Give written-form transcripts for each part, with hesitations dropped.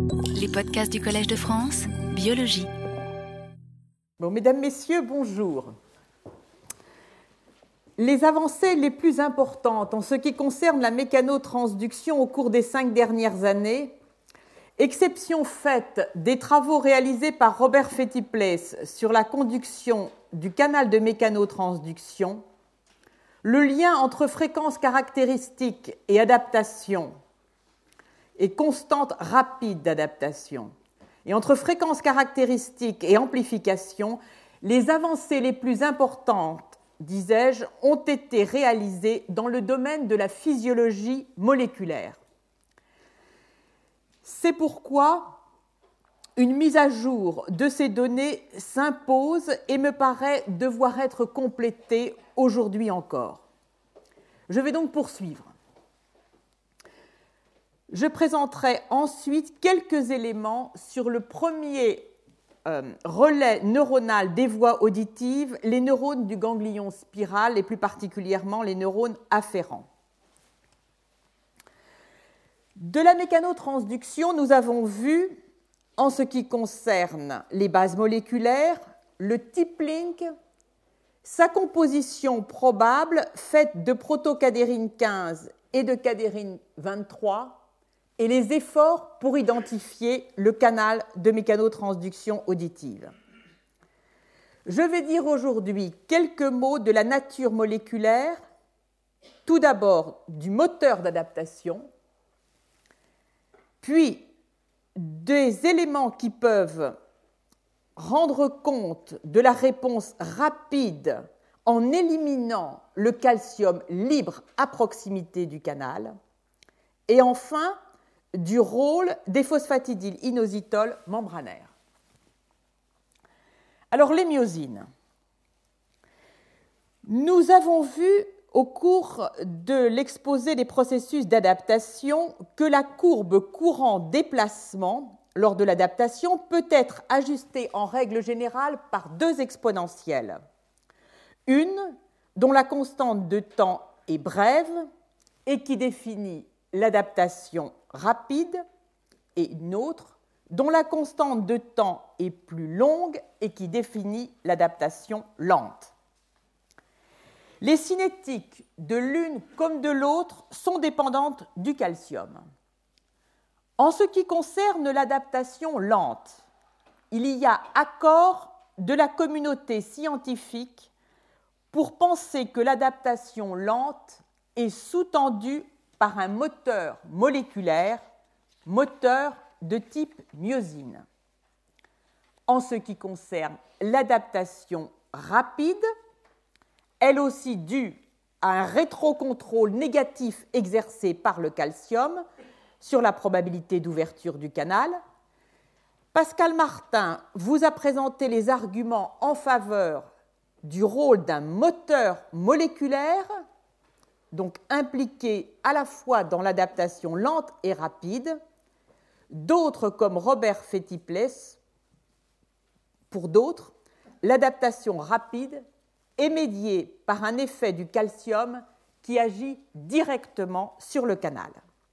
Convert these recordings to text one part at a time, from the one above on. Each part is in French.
Les podcasts du Collège de France, Biologie. Bon, mesdames, messieurs, bonjour. Les avancées les plus importantes en ce qui concerne la mécanotransduction au cours des 5 dernières années, exception faite des travaux réalisés par Robert Fetty-Place sur la conduction du canal de mécanotransduction, le lien entre fréquence caractéristique et adaptation et constante rapide d'adaptation, et entre fréquence caractéristique et amplification, les avancées les plus importantes, disais-je, ont été réalisées dans le domaine de la physiologie moléculaire. C'est pourquoi une mise à jour de ces données s'impose et me paraît devoir être complétée aujourd'hui encore. Je vais donc poursuivre. Je présenterai ensuite quelques éléments sur le premier relais neuronal des voies auditives, les neurones du ganglion spiral et plus particulièrement les neurones afférents. De la mécanotransduction, nous avons vu, en ce qui concerne les bases moléculaires, le type link, sa composition probable faite de protocadérine 15 et de cadérine 23, et les efforts pour identifier le canal de mécanotransduction auditive. Je vais dire aujourd'hui quelques mots de la nature moléculaire, tout d'abord du moteur d'adaptation, puis des éléments qui peuvent rendre compte de la réponse rapide en éliminant le calcium libre à proximité du canal, et enfin du rôle des phosphatidylinositols membranaires. Alors, les myosines. Nous avons vu au cours de l'exposé des processus d'adaptation que la courbe courant-déplacement lors de l'adaptation peut être ajustée en règle générale par deux exponentielles. Une dont la constante de temps est brève et qui définit l'adaptation rapide, et une autre dont la constante de temps est plus longue et qui définit l'adaptation lente. Les cinétiques de l'une comme de l'autre sont dépendantes du calcium. En ce qui concerne l'adaptation lente, il y a accord de la communauté scientifique pour penser que l'adaptation lente est sous-tendue par un moteur moléculaire, moteur de type myosine. En ce qui concerne l'adaptation rapide, elle aussi due à un rétrocontrôle négatif exercé par le calcium sur la probabilité d'ouverture du canal, Pascal Martin vous a présenté les arguments en faveur du rôle d'un moteur moléculaire, donc impliqué à la fois dans l'adaptation lente et rapide. D'autres, comme Robert Fetty-Place, pour d'autres, l'adaptation rapide est médiée par un effet du calcium qui agit directement sur le canal.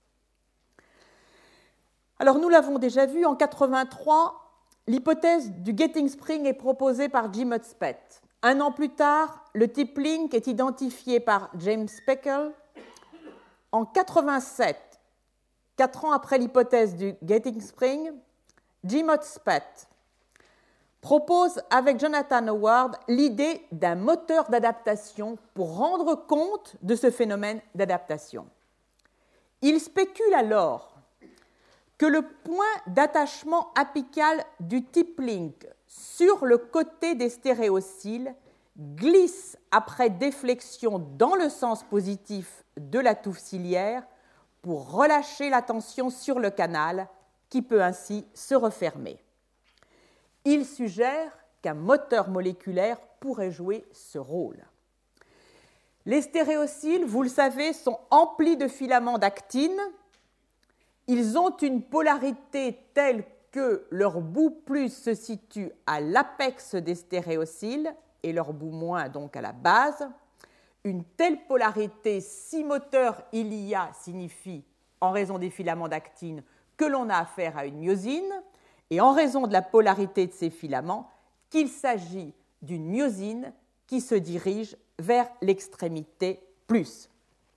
Alors, nous l'avons déjà vu, en 1983, l'hypothèse du gating spring est proposée par Jim Hudspeth. Un an plus tard, le type link est identifié par James Peckel. En 1987, 4 ans après l'hypothèse du gating spring, Jim Hudspeth propose avec Jonathan Howard l'idée d'un moteur d'adaptation pour rendre compte de ce phénomène d'adaptation. Il spécule alors que le point d'attachement apical du type link sur le côté des stéréocyles glisse après déflexion dans le sens positif de la touffe ciliaire pour relâcher la tension sur le canal qui peut ainsi se refermer. Il suggère qu'un moteur moléculaire pourrait jouer ce rôle. Les stéréocyles, vous le savez, sont emplis de filaments d'actine. Ils ont une polarité telle que leur bout plus se situe à l'apex des stéréocyles et leur bout moins donc à la base. Une telle polarité, si moteur il y a, signifie, en raison des filaments d'actine, que l'on a affaire à une myosine, et en raison de la polarité de ces filaments, qu'il s'agit d'une myosine qui se dirige vers l'extrémité plus.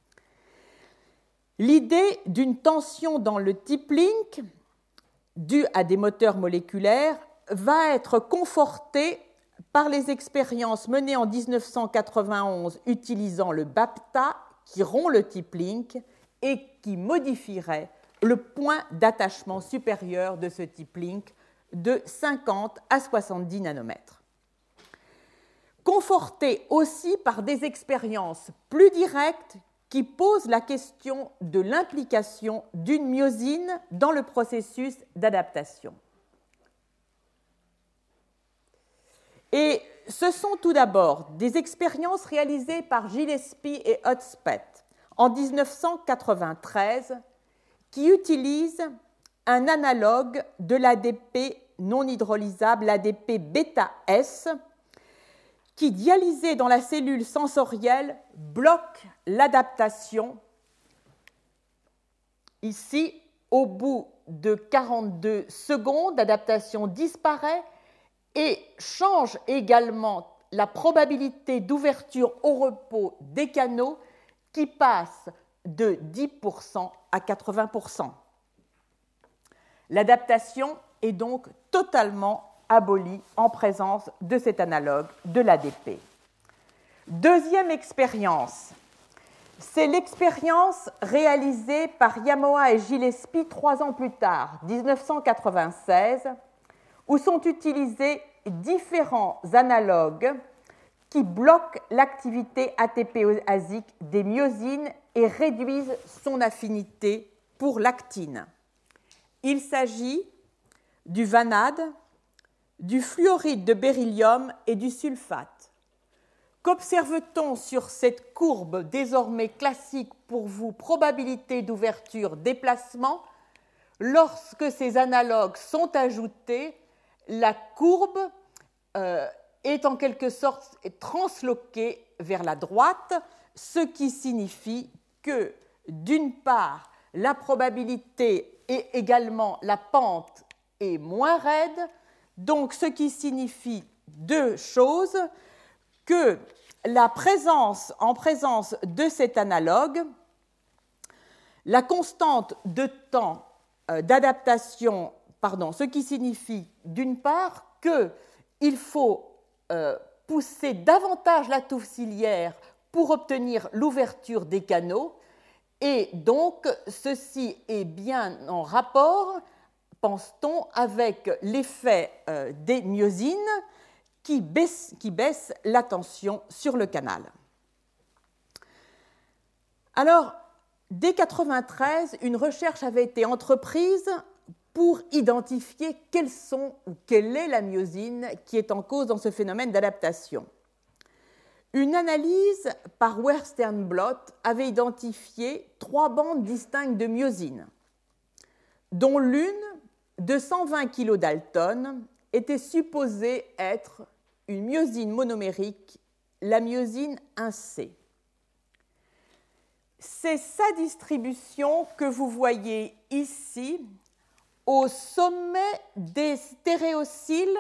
L'idée d'une tension dans le tip link, due à des moteurs moléculaires, va être confortée par les expériences menées en 1991 utilisant le BAPTA qui rompt le tip link et qui modifierait le point d'attachement supérieur de ce tip link de 50 à 70 nanomètres. Confortée aussi par des expériences plus directes qui posent la question de l'implication d'une myosine dans le processus d'adaptation. Et ce sont tout d'abord des expériences réalisées par Gillespie et Hudspeth en 1993 qui utilisent un analogue de l'ADP non hydrolysable, l'ADP bêta-S, qui, dialysé dans la cellule sensorielle, bloque l'adaptation. Ici, au bout de 42 secondes, l'adaptation disparaît et change également la probabilité d'ouverture au repos des canaux qui passe de 10% à 80%. L'adaptation est donc totalement abolie en présence de cet analogue de l'ADP. Deuxième expérience, c'est l'expérience réalisée par Yamaoka et Gillespie 3 ans plus tard, 1996, où sont utilisés différents analogues qui bloquent l'activité ATPase des myosines et réduisent son affinité pour l'actine. Il s'agit du vanade, du fluoride de beryllium et du sulfate. Qu'observe-t-on sur cette courbe désormais classique pour vous, probabilité d'ouverture-déplacement? Lorsque ces analogues sont ajoutés, la courbe est en quelque sorte transloquée vers la droite, ce qui signifie que, d'une part, la probabilité et également la pente est moins raide, donc ce qui signifie deux choses, que en présence de cet analogue, la constante de temps d'adaptation, ce qui signifie d'une part qu'il faut pousser davantage la touffe ciliaire pour obtenir l'ouverture des canaux, et donc ceci est bien en rapport, pense-t-on, avec l'effet des myosines qui baissent la tension sur le canal. Alors, dès 1993, une recherche avait été entreprise pour identifier quelle est la myosine qui est en cause dans ce phénomène d'adaptation. Une analyse par Westernblot avait identifié 3 bandes distinctes de myosine, dont l'une de 120 kilodalton était supposée être une myosine monomérique, la myosine 1C. C'est sa distribution que vous voyez ici au sommet des stéréocyles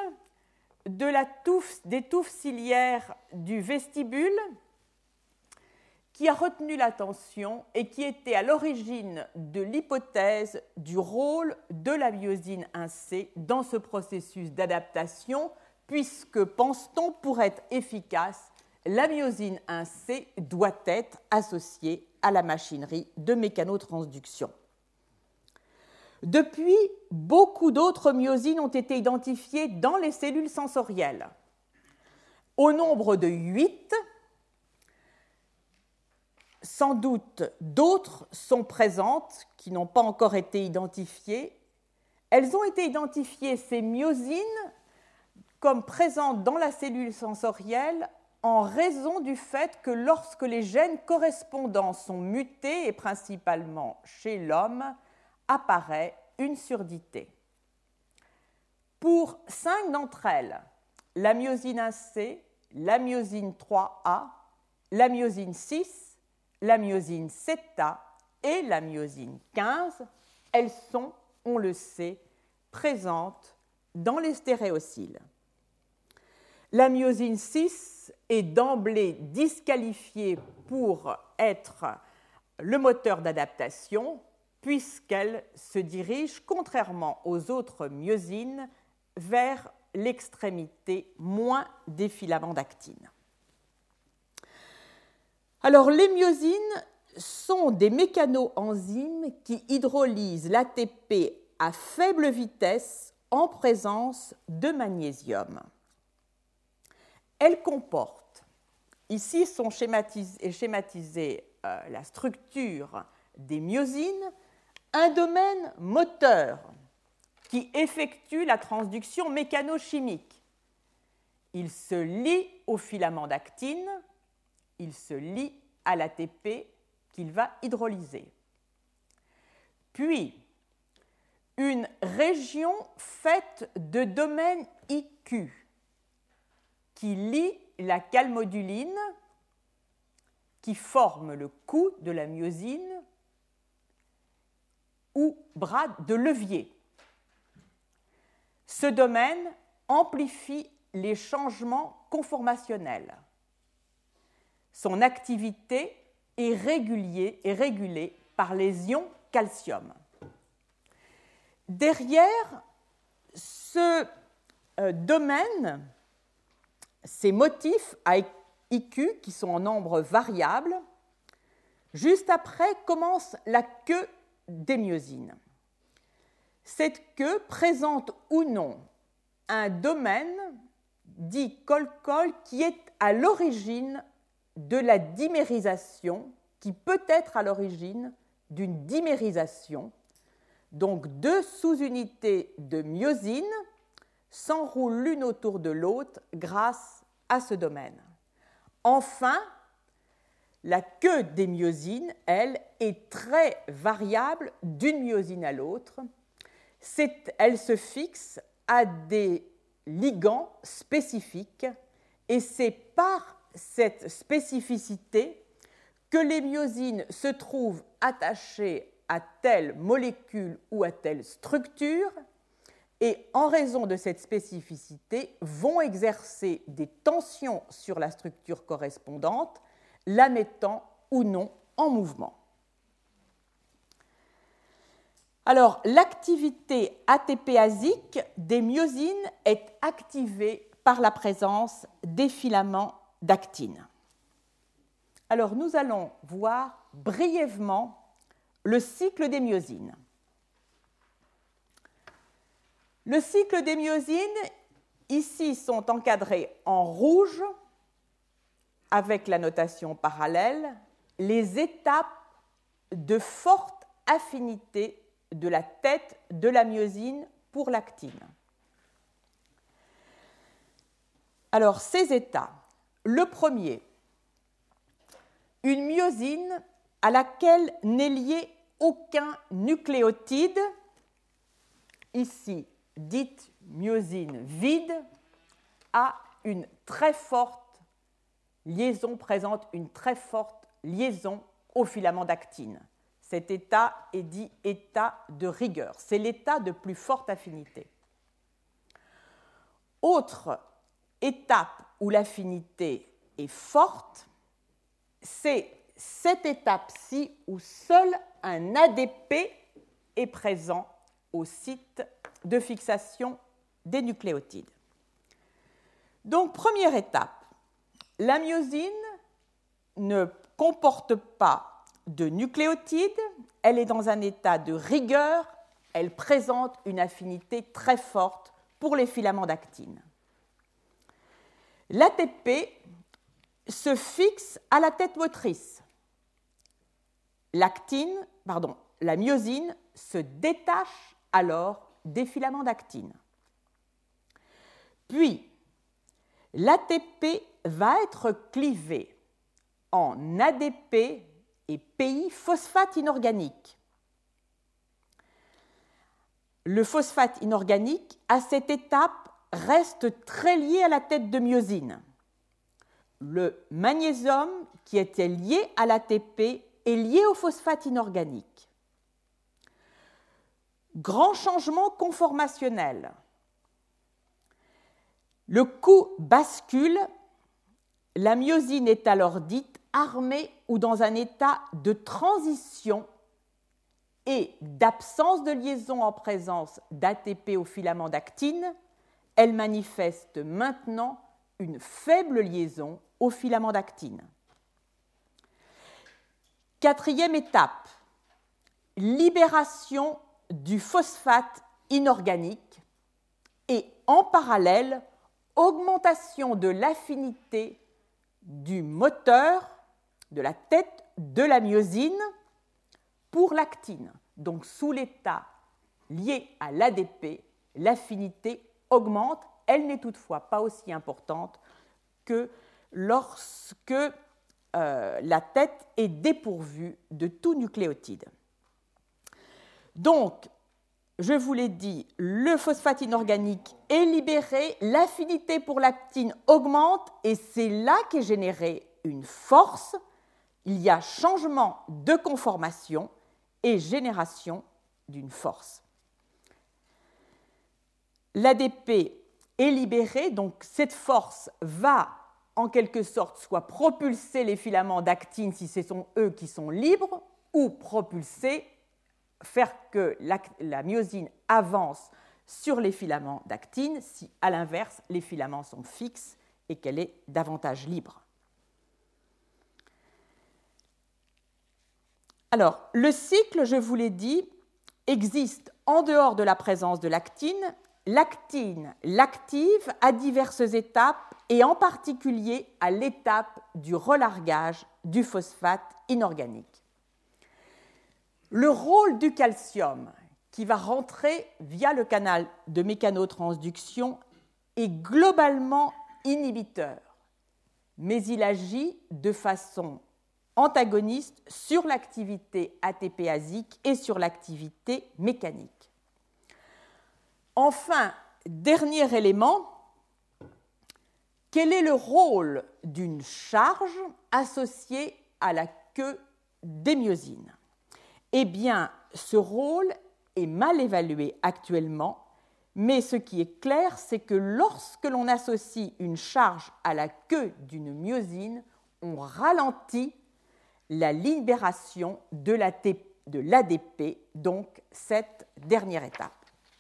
des touffes ciliaires du vestibule qui a retenu l'attention et qui était à l'origine de l'hypothèse du rôle de la myosine 1C dans ce processus d'adaptation, puisque, pense-t-on, pour être efficace, la myosine 1C doit être associée à la machinerie de mécanotransduction. Depuis, beaucoup d'autres myosines ont été identifiées dans les cellules sensorielles. Au nombre de 8, sans doute d'autres sont présentes qui n'ont pas encore été identifiées. Elles ont été identifiées, ces myosines, comme présentes dans la cellule sensorielle en raison du fait que lorsque les gènes correspondants sont mutés, et principalement chez l'homme, apparaît une surdité. Pour 5 d'entre elles, la myosine 1C, la myosine 3A, la myosine 6, la myosine 7A et la myosine 15, elles sont on le sait, présente dans les stéréocyles. La myosine 6 est d'emblée disqualifiée pour être le moteur d'adaptation puisqu'elle se dirige, contrairement aux autres myosines, vers l'extrémité moins des filaments d'actine. Alors, les myosines sont des mécanoenzymes qui hydrolysent l'ATP à faible vitesse en présence de magnésium. Elles comportent, ici sont schématisées la structure des myosines, un domaine moteur qui effectue la transduction mécanochimique. Il se lie au filament d'actine, il se lie à l'ATP qu'il va hydrolyser. Puis, une région faite de domaines IQ qui lie la calmoduline qui forme le cou de la myosine ou bras de levier. Ce domaine amplifie les changements conformationnels. Son activité est régulée par les ions calcium. Derrière ce domaine, ces motifs à IQ, qui sont en nombre variable, juste après commence la queue des myosines. Cette queue présente ou non un domaine dit col-col qui est à l'origine de la dimérisation, qui peut être à l'origine d'une dimérisation. Donc, deux sous-unités de myosine s'enroulent l'une autour de l'autre grâce à ce domaine. Enfin, la queue des myosines, elle, est très variable d'une myosine à l'autre. Elle se fixe à des ligands spécifiques et c'est par cette spécificité que les myosines se trouvent attachées à telle molécule ou à telle structure et en raison de cette spécificité vont exercer des tensions sur la structure correspondante, la mettant ou non en mouvement. Alors, l'activité ATPasique des myosines est activée par la présence des filaments d'actine. Alors, nous allons voir brièvement le cycle des myosines. Le cycle des myosines, ici, sont encadrés en rouge, avec la notation parallèle, les étapes de forte affinité de la tête de la myosine pour l'actine. Alors, ces états. Le premier, une myosine à laquelle n'est lié aucun nucléotide, ici dite myosine vide, a une très forte liaison, présente une très forte liaison au filament d'actine. Cet état est dit état de rigueur. C'est l'état de plus forte affinité. Autre étape où l'affinité est forte, c'est cette étape-ci où seul un ADP est présent au site de fixation des nucléotides. Donc, première étape, la myosine ne comporte pas de nucléotides, elle est dans un état de rigueur, elle présente une affinité très forte pour les filaments d'actine. L'ATP se fixe à la tête motrice. La myosine se détache alors des filaments d'actine. Puis, l'ATP va être clivé en ADP et PI phosphate inorganique. Le phosphate inorganique, à cette étape, reste très lié à la tête de myosine. Le magnésium, qui était lié à l'ATP, est lié au phosphate inorganique. Grand changement conformationnel. Le coup bascule, la myosine est alors dite armée ou dans un état de transition et d'absence de liaison en présence d'ATP au filament d'actine, elle manifeste maintenant une faible liaison au filament d'actine. Quatrième étape, libération du phosphate inorganique et en parallèle, augmentation de l'affinité du moteur, de la tête de la myosine pour l'actine. Donc, sous l'état lié à l'ADP, l'affinité augmente. Elle n'est toutefois pas aussi importante que lorsque la tête est dépourvue de tout nucléotide. Donc, je vous l'ai dit, le phosphate inorganique est libéré, l'affinité pour l'actine augmente et c'est là qu'est générée une force. Il y a changement de conformation et génération d'une force. L'ADP est libéré, donc cette force va en quelque sorte soit propulser les filaments d'actine si ce sont eux qui sont libres ou propulser, faire que la myosine avance sur les filaments d'actine si à l'inverse les filaments sont fixes et qu'elle est davantage libre. Alors, le cycle, je vous l'ai dit, existe en dehors de la présence de l'actine. L'actine l'active à diverses étapes et en particulier à l'étape du relargage du phosphate inorganique. Le rôle du calcium qui va rentrer via le canal de mécanotransduction est globalement inhibiteur, mais il agit de façon antagoniste sur l'activité ATPasique et sur l'activité mécanique. Enfin, dernier élément, quel est le rôle d'une charge associée à la queue des myosines ? Eh bien, ce rôle est mal évalué actuellement, mais ce qui est clair, c'est que lorsque l'on associe une charge à la queue d'une myosine, on ralentit la libération de l'ADP, donc cette dernière étape.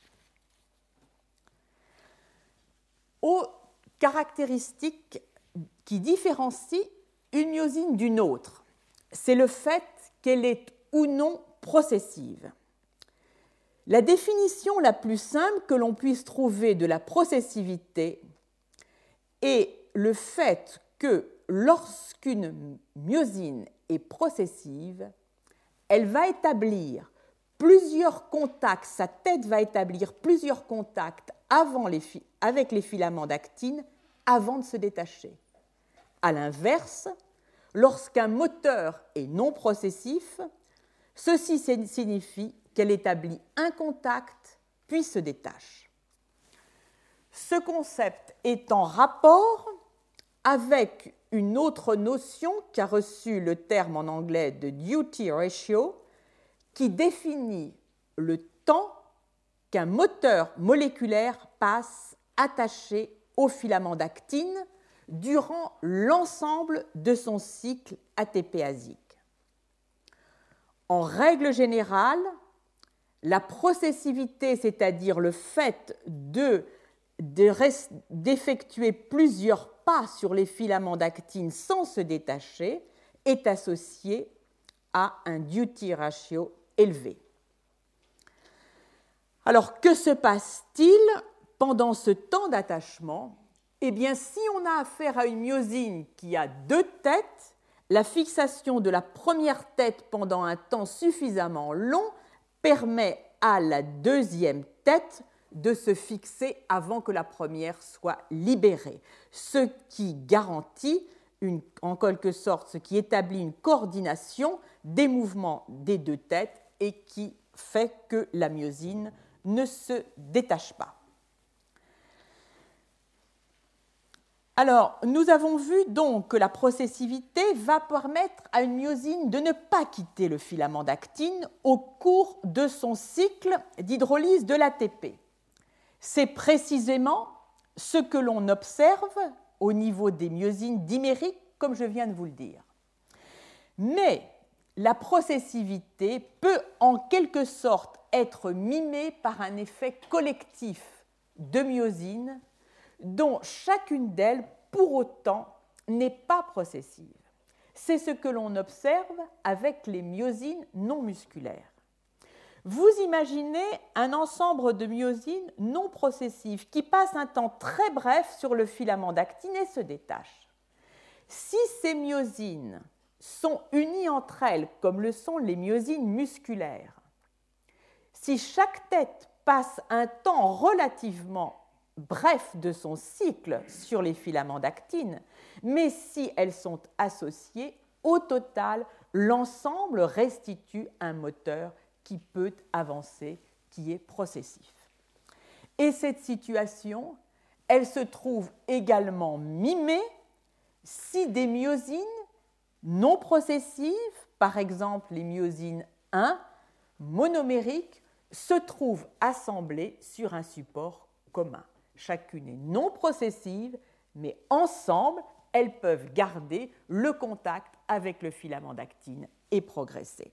Aux caractéristiques qui différencient une myosine d'une autre, c'est le fait qu'elle est ou non processive. La définition la plus simple que l'on puisse trouver de la processivité est le fait que lorsqu'une myosine est processive, elle va établir plusieurs contacts, sa tête va établir plusieurs contacts avec les filaments d'actine avant de se détacher. À l'inverse, lorsqu'un moteur est non processif, ceci signifie qu'elle établit un contact puis se détache. Ce concept est en rapport avec une autre notion qui a reçu le terme en anglais de duty ratio, qui définit le temps qu'un moteur moléculaire passe attaché au filament d'actine durant l'ensemble de son cycle ATPasique. En règle générale, la processivité, c'est-à-dire le fait d'effectuer plusieurs pas sur les filaments d'actine sans se détacher, est associée à un duty ratio élevé. Alors, que se passe-t-il pendant ce temps d'attachement ? Eh bien, si on a affaire à une myosine qui a deux têtes, la fixation de la première tête pendant un temps suffisamment long permet à la deuxième tête de se fixer avant que la première soit libérée, ce qui garantit en quelque sorte, ce qui établit une coordination des mouvements des deux têtes et qui fait que la myosine ne se détache pas. Alors, nous avons vu donc que la processivité va permettre à une myosine de ne pas quitter le filament d'actine au cours de son cycle d'hydrolyse de l'ATP. C'est précisément ce que l'on observe au niveau des myosines dimériques, comme je viens de vous le dire. Mais la processivité peut en quelque sorte être mimée par un effet collectif de myosines dont chacune d'elles, pour autant, n'est pas processive. C'est ce que l'on observe avec les myosines non musculaires. Vous imaginez un ensemble de myosines non processives qui passent un temps très bref sur le filament d'actine et se détachent. Si ces myosines sont unies entre elles, comme le sont les myosines musculaires, si chaque tête passe un temps relativement bref de son cycle sur les filaments d'actine, mais si elles sont associées, au total, l'ensemble restitue un moteur qui peut avancer, qui est processif. Et cette situation, elle se trouve également mimée si des myosines non processives, par exemple les myosines 1, monomériques, se trouvent assemblées sur un support commun. Chacune est non processive, mais ensemble, elles peuvent garder le contact avec le filament d'actine et progresser.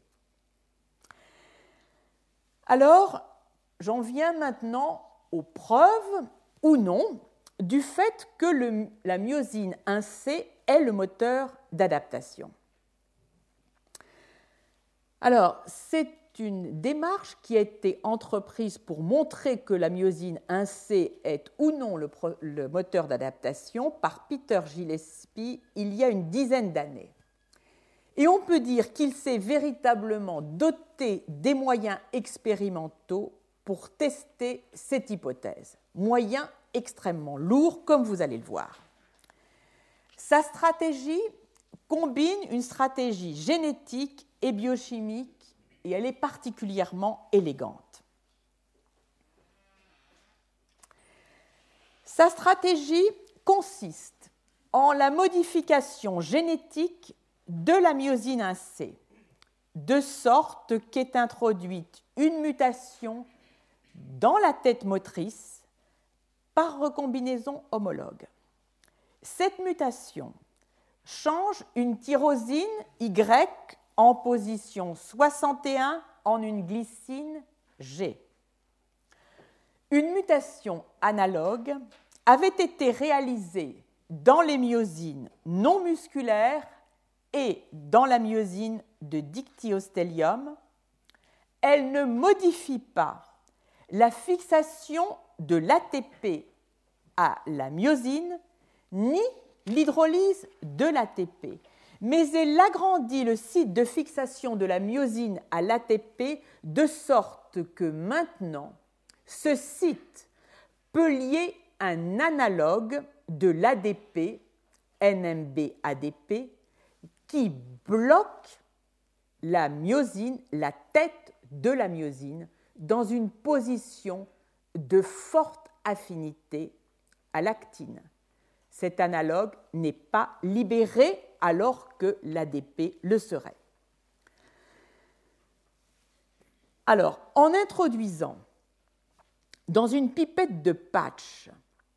Alors, j'en viens maintenant aux preuves ou non du fait que la myosine 1C est le moteur d'adaptation. Alors, c'est une démarche qui a été entreprise pour montrer que la myosine 1C est ou non le moteur d'adaptation par Peter Gillespie il y a une dizaine d'années. Et on peut dire qu'il s'est véritablement doté des moyens expérimentaux pour tester cette hypothèse. Moyens extrêmement lourds, comme vous allez le voir. Sa stratégie combine une stratégie génétique et biochimique et elle est particulièrement élégante. Sa stratégie consiste en la modification génétique de la myosine 1C, de sorte qu'est introduite une mutation dans la tête motrice par recombinaison homologue. Cette mutation change une tyrosine Y en position 61 en une glycine G. Une mutation analogue avait été réalisée dans les myosines non musculaires et dans la myosine de dictyostelium. Elle ne modifie pas la fixation de l'ATP à la myosine ni l'hydrolyse de l'ATP, mais elle agrandit le site de fixation de la myosine à l'ATP de sorte que maintenant, ce site peut lier un analogue de l'ADP, NMB-ADP, qui bloque la myosine, la tête de la myosine, dans une position de forte affinité à l'actine. Cet analogue n'est pas libéré alors que l'ADP le serait. Alors, en introduisant dans une pipette de patch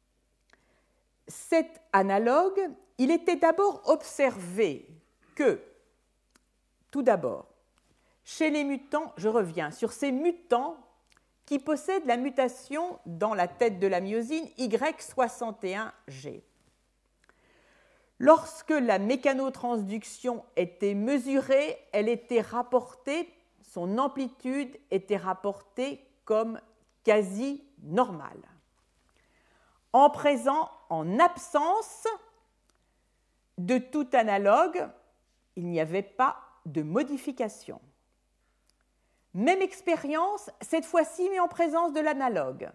cet analogue, il était d'abord observé que, tout d'abord, chez les mutants, je reviens sur ces mutants qui possèdent la mutation dans la tête de la myosine Y61G. Lorsque la mécanotransduction était mesurée, elle était rapportée, son amplitude était rapportée comme quasi normale. En absence de tout analogue, il n'y avait pas de modification. Même expérience, cette fois-ci, mais en présence de l'analogue.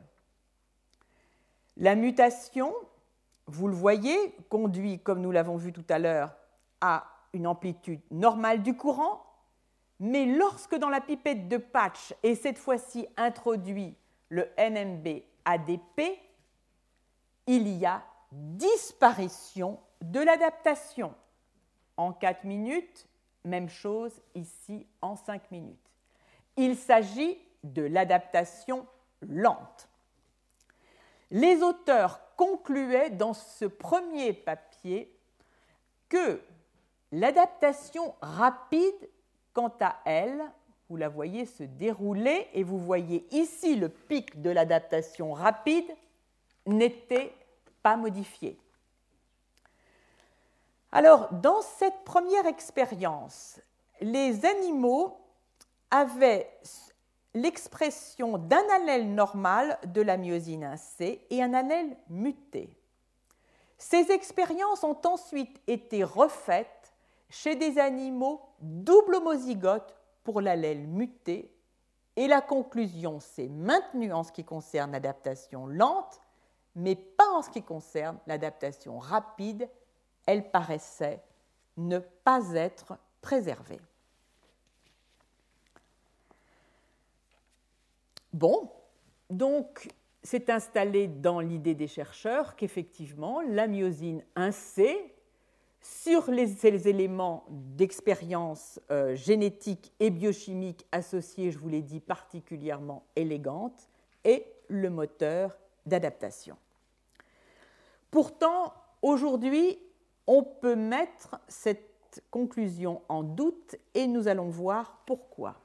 La mutation, vous le voyez, conduit, comme nous l'avons vu tout à l'heure, à une amplitude normale du courant, mais lorsque dans la pipette de patch est cette fois-ci introduit le NMB-ADP, il y a disparition de l'adaptation. En 4 minutes, même chose ici en 5 minutes. Il s'agit de l'adaptation lente. Les auteurs concluaient dans ce premier papier que l'adaptation rapide, quant à elle, vous la voyez se dérouler et vous voyez ici le pic de l'adaptation rapide, n'était pas modifié. Alors, dans cette première expérience, les animaux avaient l'expression d'un allèle normal de la myosine 1C et un allèle muté. Ces expériences ont ensuite été refaites chez des animaux double homozygotes pour l'allèle muté et la conclusion s'est maintenue en ce qui concerne l'adaptation lente, mais pas en ce qui concerne l'adaptation rapide. Elle paraissait ne pas être préservée. Bon, donc c'est installé dans l'idée des chercheurs qu'effectivement la myosine 1C, sur ces éléments d'expérience génétique et biochimique associés, je vous l'ai dit, particulièrement élégantes, est le moteur d'adaptation. Pourtant, aujourd'hui, on peut mettre cette conclusion en doute et nous allons voir pourquoi.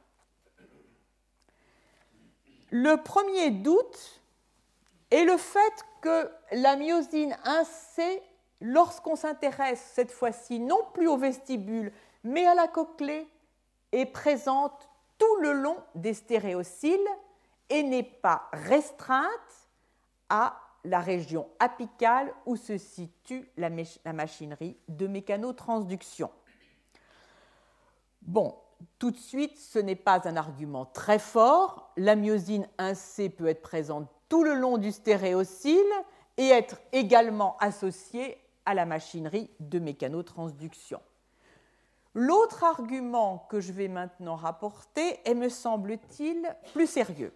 Le premier doute est le fait que la myosine 1C, lorsqu'on s'intéresse cette fois-ci non plus au vestibule, mais à la cochlée, est présente tout le long des stéréocyles et n'est pas restreinte à la région apicale où se situe la machinerie de mécanotransduction. Bon, tout de suite, ce n'est pas un argument très fort. La myosine 1C peut être présente tout le long du stéréocyle et être également associée à la machinerie de mécanotransduction. L'autre argument que je vais maintenant rapporter est, me semble-t-il, plus sérieux.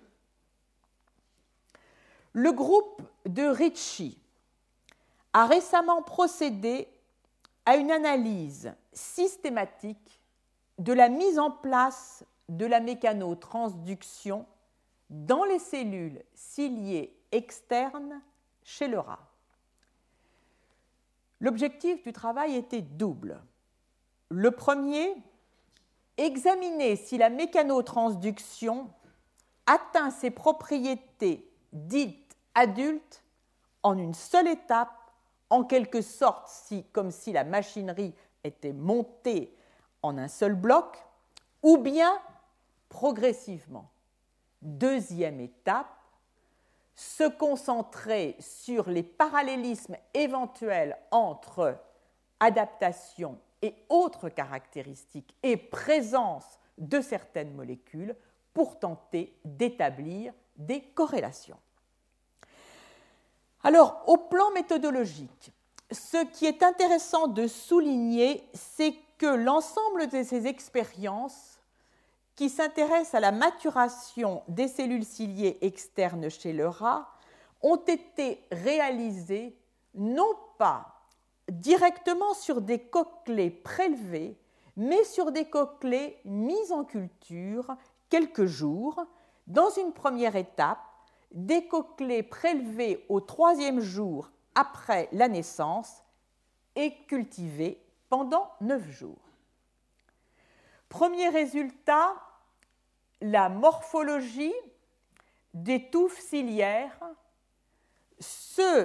Le groupe de Ricci a récemment procédé à une analyse systématique de la mise en place de la mécanotransduction dans les cellules ciliées externes chez le rat. L'objectif du travail était double. Le premier, examiner si la mécanotransduction atteint ses propriétés dites adultes en une seule étape, en quelque sorte comme si la machinerie était montée en un seul bloc, ou bien progressivement. Deuxième étape, se concentrer sur les parallélismes éventuels entre adaptation et autres caractéristiques et présence de certaines molécules pour tenter d'établir des corrélations. Alors, au plan méthodologique, ce qui est intéressant de souligner, c'est que l'ensemble de ces expériences qui s'intéressent à la maturation des cellules ciliées externes chez le rat ont été réalisées non pas directement sur des cochlées prélevées, mais sur des cochlées mises en culture quelques jours. Dans une première étape, des cochlées prélevées au 3e jour après la naissance et cultivées pendant 9 jours. Premier résultat, la morphologie des touffes ciliaires se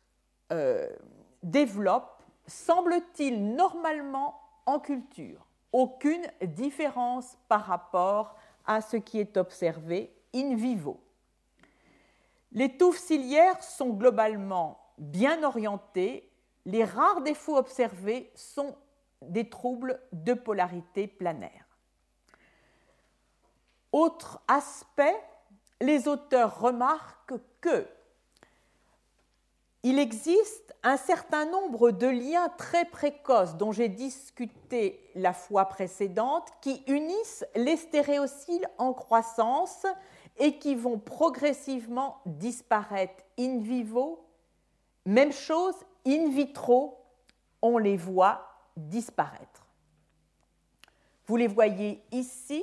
développe, semble-t-il, normalement en culture. Aucune différence par rapport à ce qui est observé in vivo. Les touffes ciliaires sont globalement bien orientées. Les rares défauts observés sont des troubles de polarité planaire. Autre aspect, les auteurs remarquent qu'il existe un certain nombre de liens très précoces dont j'ai discuté la fois précédente qui unissent les stéréocyles en croissance et qui vont progressivement disparaître in vivo, Même chose, in vitro, on les voit disparaître. Vous les voyez ici,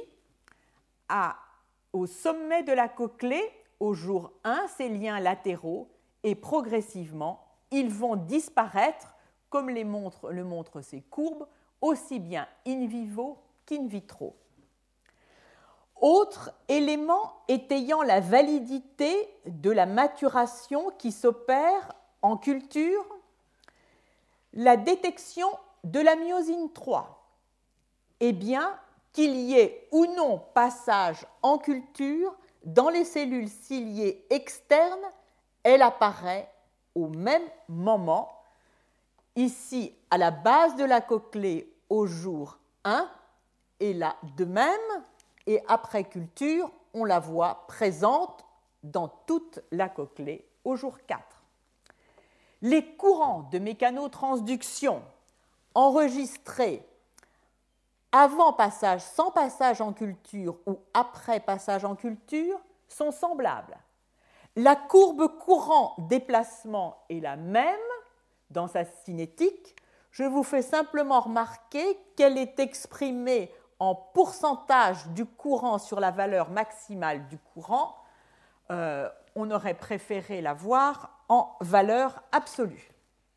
au sommet de la cochlée, au jour 1, ces liens latéraux, et progressivement, ils vont disparaître, comme le montrent ces courbes, aussi bien in vivo qu'in vitro. Autre élément étayant la validité de la maturation qui s'opère en culture, la détection de la myosine 3. Eh bien, qu'il y ait ou non passage en culture, dans les cellules ciliées externes, elle apparaît au même moment, ici à la base de la cochlée au jour 1, et là de même, et après culture, on la voit présente dans toute la cochlée au jour 4. Les courants de mécanotransduction enregistrés avant passage, sans passage en culture ou après passage en culture sont semblables. La courbe courant-déplacement est la même dans sa cinétique. Je vous fais simplement remarquer qu'elle est exprimée en pourcentage du courant sur la valeur maximale du courant. On aurait préféré la voir en valeur absolue.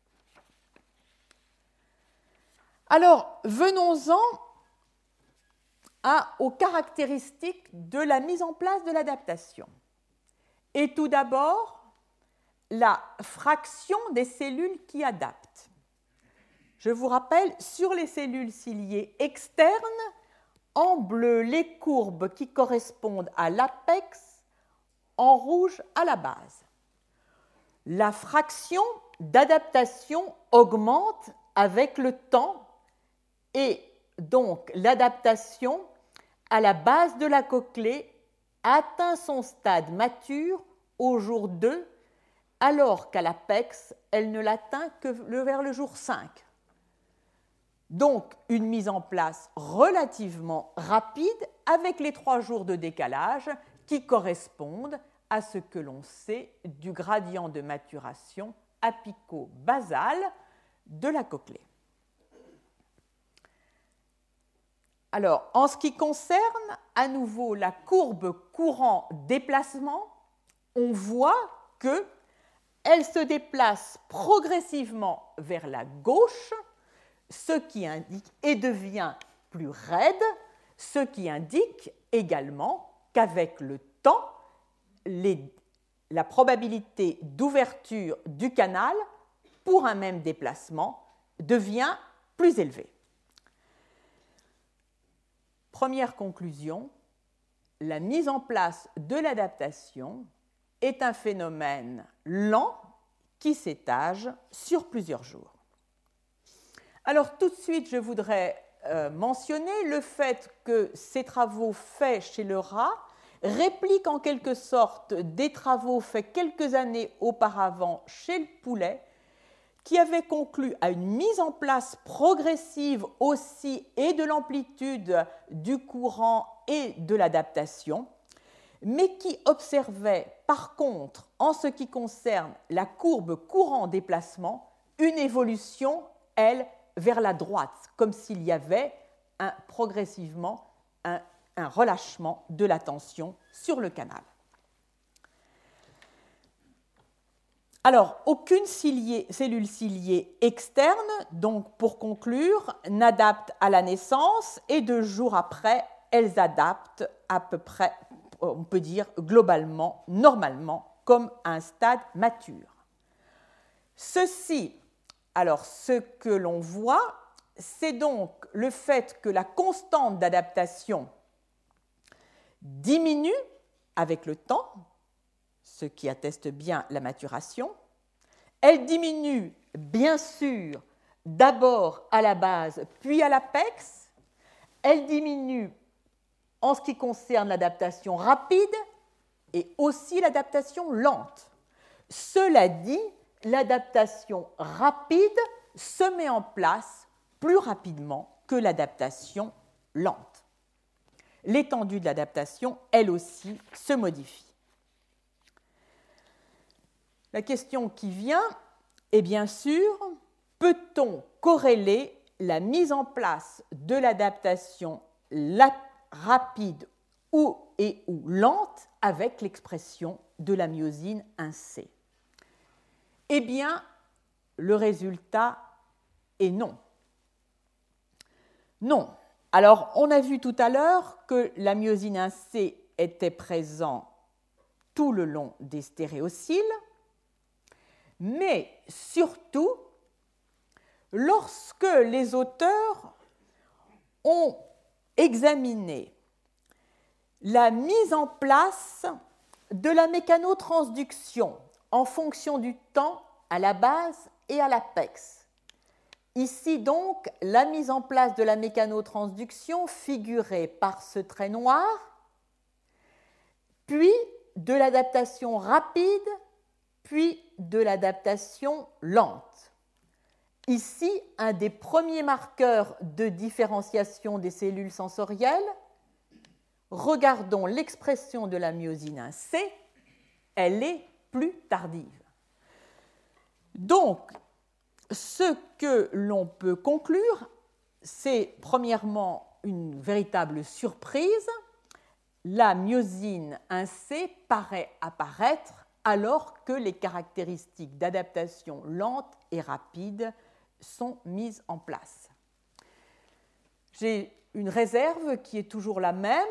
Alors, venons-en aux caractéristiques de la mise en place de l'adaptation. Et tout d'abord, la fraction des cellules qui adaptent. Je vous rappelle, sur les cellules ciliées externes, en bleu, les courbes qui correspondent à l'apex, en rouge à la base. La fraction d'adaptation augmente avec le temps et donc l'adaptation à la base de la cochlée atteint son stade mature au jour 2, alors qu'à l'apex, elle ne l'atteint que vers le jour 5. Donc, une mise en place relativement rapide avec les 3 jours de décalage qui correspondent à ce que l'on sait du gradient de maturation apico-basal de la cochlée. Alors, en ce qui concerne à nouveau la courbe courant-déplacement, on voit qu'elle se déplace progressivement vers la gauche, ce qui indique et devient plus raide, ce qui indique également qu'avec le temps, la probabilité d'ouverture du canal pour un même déplacement devient plus élevée. Première conclusion, la mise en place de l'adaptation est un phénomène lent qui s'étage sur plusieurs jours. Alors tout de suite, je voudrais mentionner le fait que ces travaux faits chez le rat répliquent en quelque sorte des travaux faits quelques années auparavant chez le poulet, qui avaient conclu à une mise en place progressive aussi et de l'amplitude du courant et de l'adaptation, mais qui observaient par contre, en ce qui concerne la courbe courant-déplacement, une évolution, elle, vers la droite, comme s'il y avait progressivement un relâchement de la tension sur le canal. Alors, aucune cellule ciliée externe, donc pour conclure, n'adapte à la naissance et 2 jours après, elles adaptent à peu près, on peut dire globalement, normalement, comme à un stade mature. Alors ce que l'on voit, c'est donc le fait que la constante d'adaptation diminue avec le temps, ce qui atteste bien la maturation. Elle diminue, bien sûr, d'abord à la base, puis à l'apex. Elle diminue en ce qui concerne l'adaptation rapide et aussi l'adaptation lente. Cela dit, l'adaptation rapide se met en place plus rapidement que l'adaptation lente. L'étendue de l'adaptation, elle aussi, se modifie. La question qui vient Et bien sûr, peut-on corréler la mise en place de l'adaptation rapide ou lente avec l'expression de la myosine 1C? Eh bien, le résultat est non. Non. Alors, on a vu tout à l'heure que la myosine 1C était présente tout le long des stéréocyles, mais surtout, lorsque les auteurs ont examiné la mise en place de la mécanotransduction en fonction du temps à la base et à l'apex. Ici donc, la mise en place de la mécanotransduction figurée par ce trait noir, puis de l'adaptation rapide, puis de l'adaptation lente. Ici, un des premiers marqueurs de différenciation des cellules sensorielles. Regardons l'expression de la myosine 1C, elle est plus tardive. Donc, ce que l'on peut conclure, c'est premièrement une véritable surprise. La myosine 1C paraît apparaître alors que les caractéristiques d'adaptation lente et rapide sont mises en place. J'ai une réserve qui est toujours la même.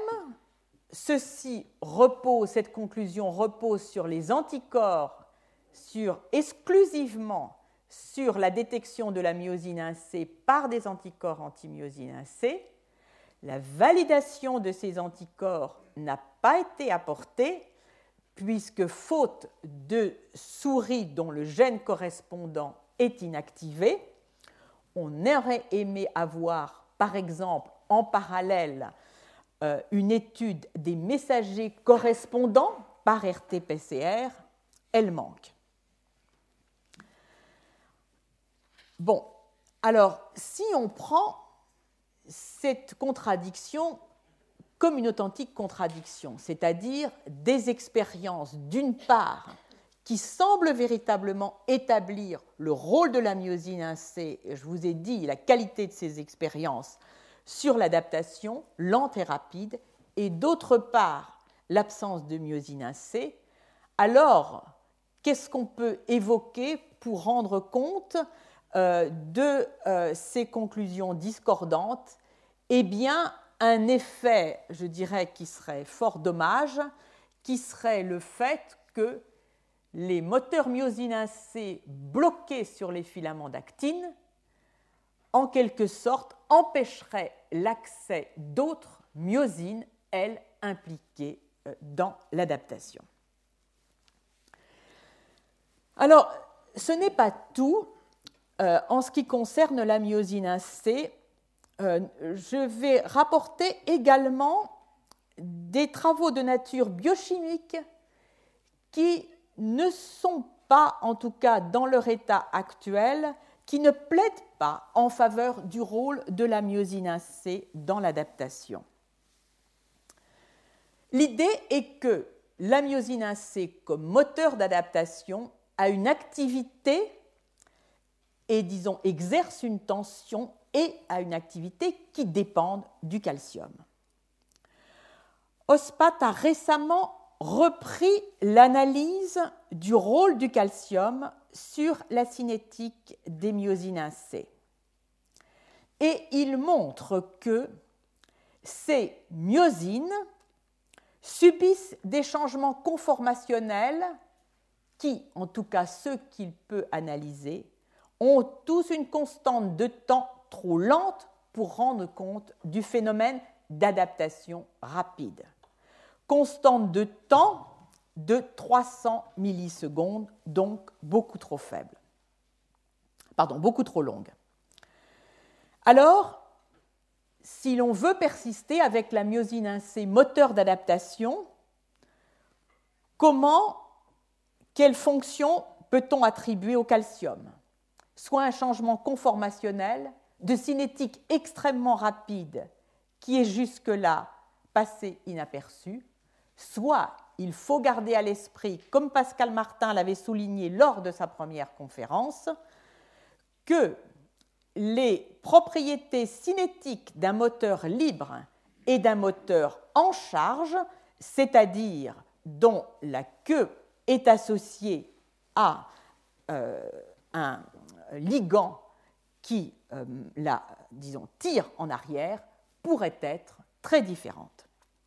Cette conclusion repose sur les anticorps, exclusivement sur la détection de la myosine 1C par des anticorps anti-myosine 1C. La validation de ces anticorps n'a pas été apportée puisque, faute de souris dont le gène correspondant est inactivé, on aurait aimé avoir, par exemple, en parallèle, une étude des messagers correspondants par RT-PCR, elle manque. Bon, alors, si on prend cette contradiction comme une authentique contradiction, c'est-à-dire des expériences, d'une part, qui semblent véritablement établir le rôle de la myosine 1C, et je vous ai dit la qualité de ces expériences, sur l'adaptation lente et rapide, et d'autre part, l'absence de myosine 1C, alors, qu'est-ce qu'on peut évoquer pour rendre compte de ces conclusions discordantes? Eh bien, un effet, je dirais, qui serait fort dommage, qui serait le fait que les moteurs myosine 1C bloqués sur les filaments d'actine, en quelque sorte, empêcheraient l'accès d'autres myosines, elles, impliquées dans l'adaptation. Alors, ce n'est pas tout. En ce qui concerne la myosine 1C, je vais rapporter également des travaux de nature biochimique qui ne sont pas, en tout cas dans leur état actuel, qui ne plaident pas en faveur du rôle de la myosine 1C dans l'adaptation. L'idée est que la myosine 1C, comme moteur d'adaptation, a une activité et, disons, exerce une tension et a une activité qui dépendent du calcium. Ospat a récemment repris l'analyse du rôle du calcium sur la cinétique des myosines 1C. Et il montre que ces myosines subissent des changements conformationnels qui, en tout cas ceux qu'il peut analyser, ont tous une constante de temps trop lente pour rendre compte du phénomène d'adaptation rapide. Constante de temps de 300 millisecondes, donc beaucoup trop faible. Beaucoup trop longue. Alors, si l'on veut persister avec la myosine 1C moteur d'adaptation, quelle fonction peut-on attribuer au calcium? Soit un changement conformationnel de cinétique extrêmement rapide qui est jusque-là passé inaperçu, soit il faut garder à l'esprit, comme Pascal Martin l'avait souligné lors de sa première conférence, que les propriétés cinétiques d'un moteur libre et d'un moteur en charge, c'est-à-dire dont la queue est associée à un ligand qui tire en arrière, pourraient être très différentes.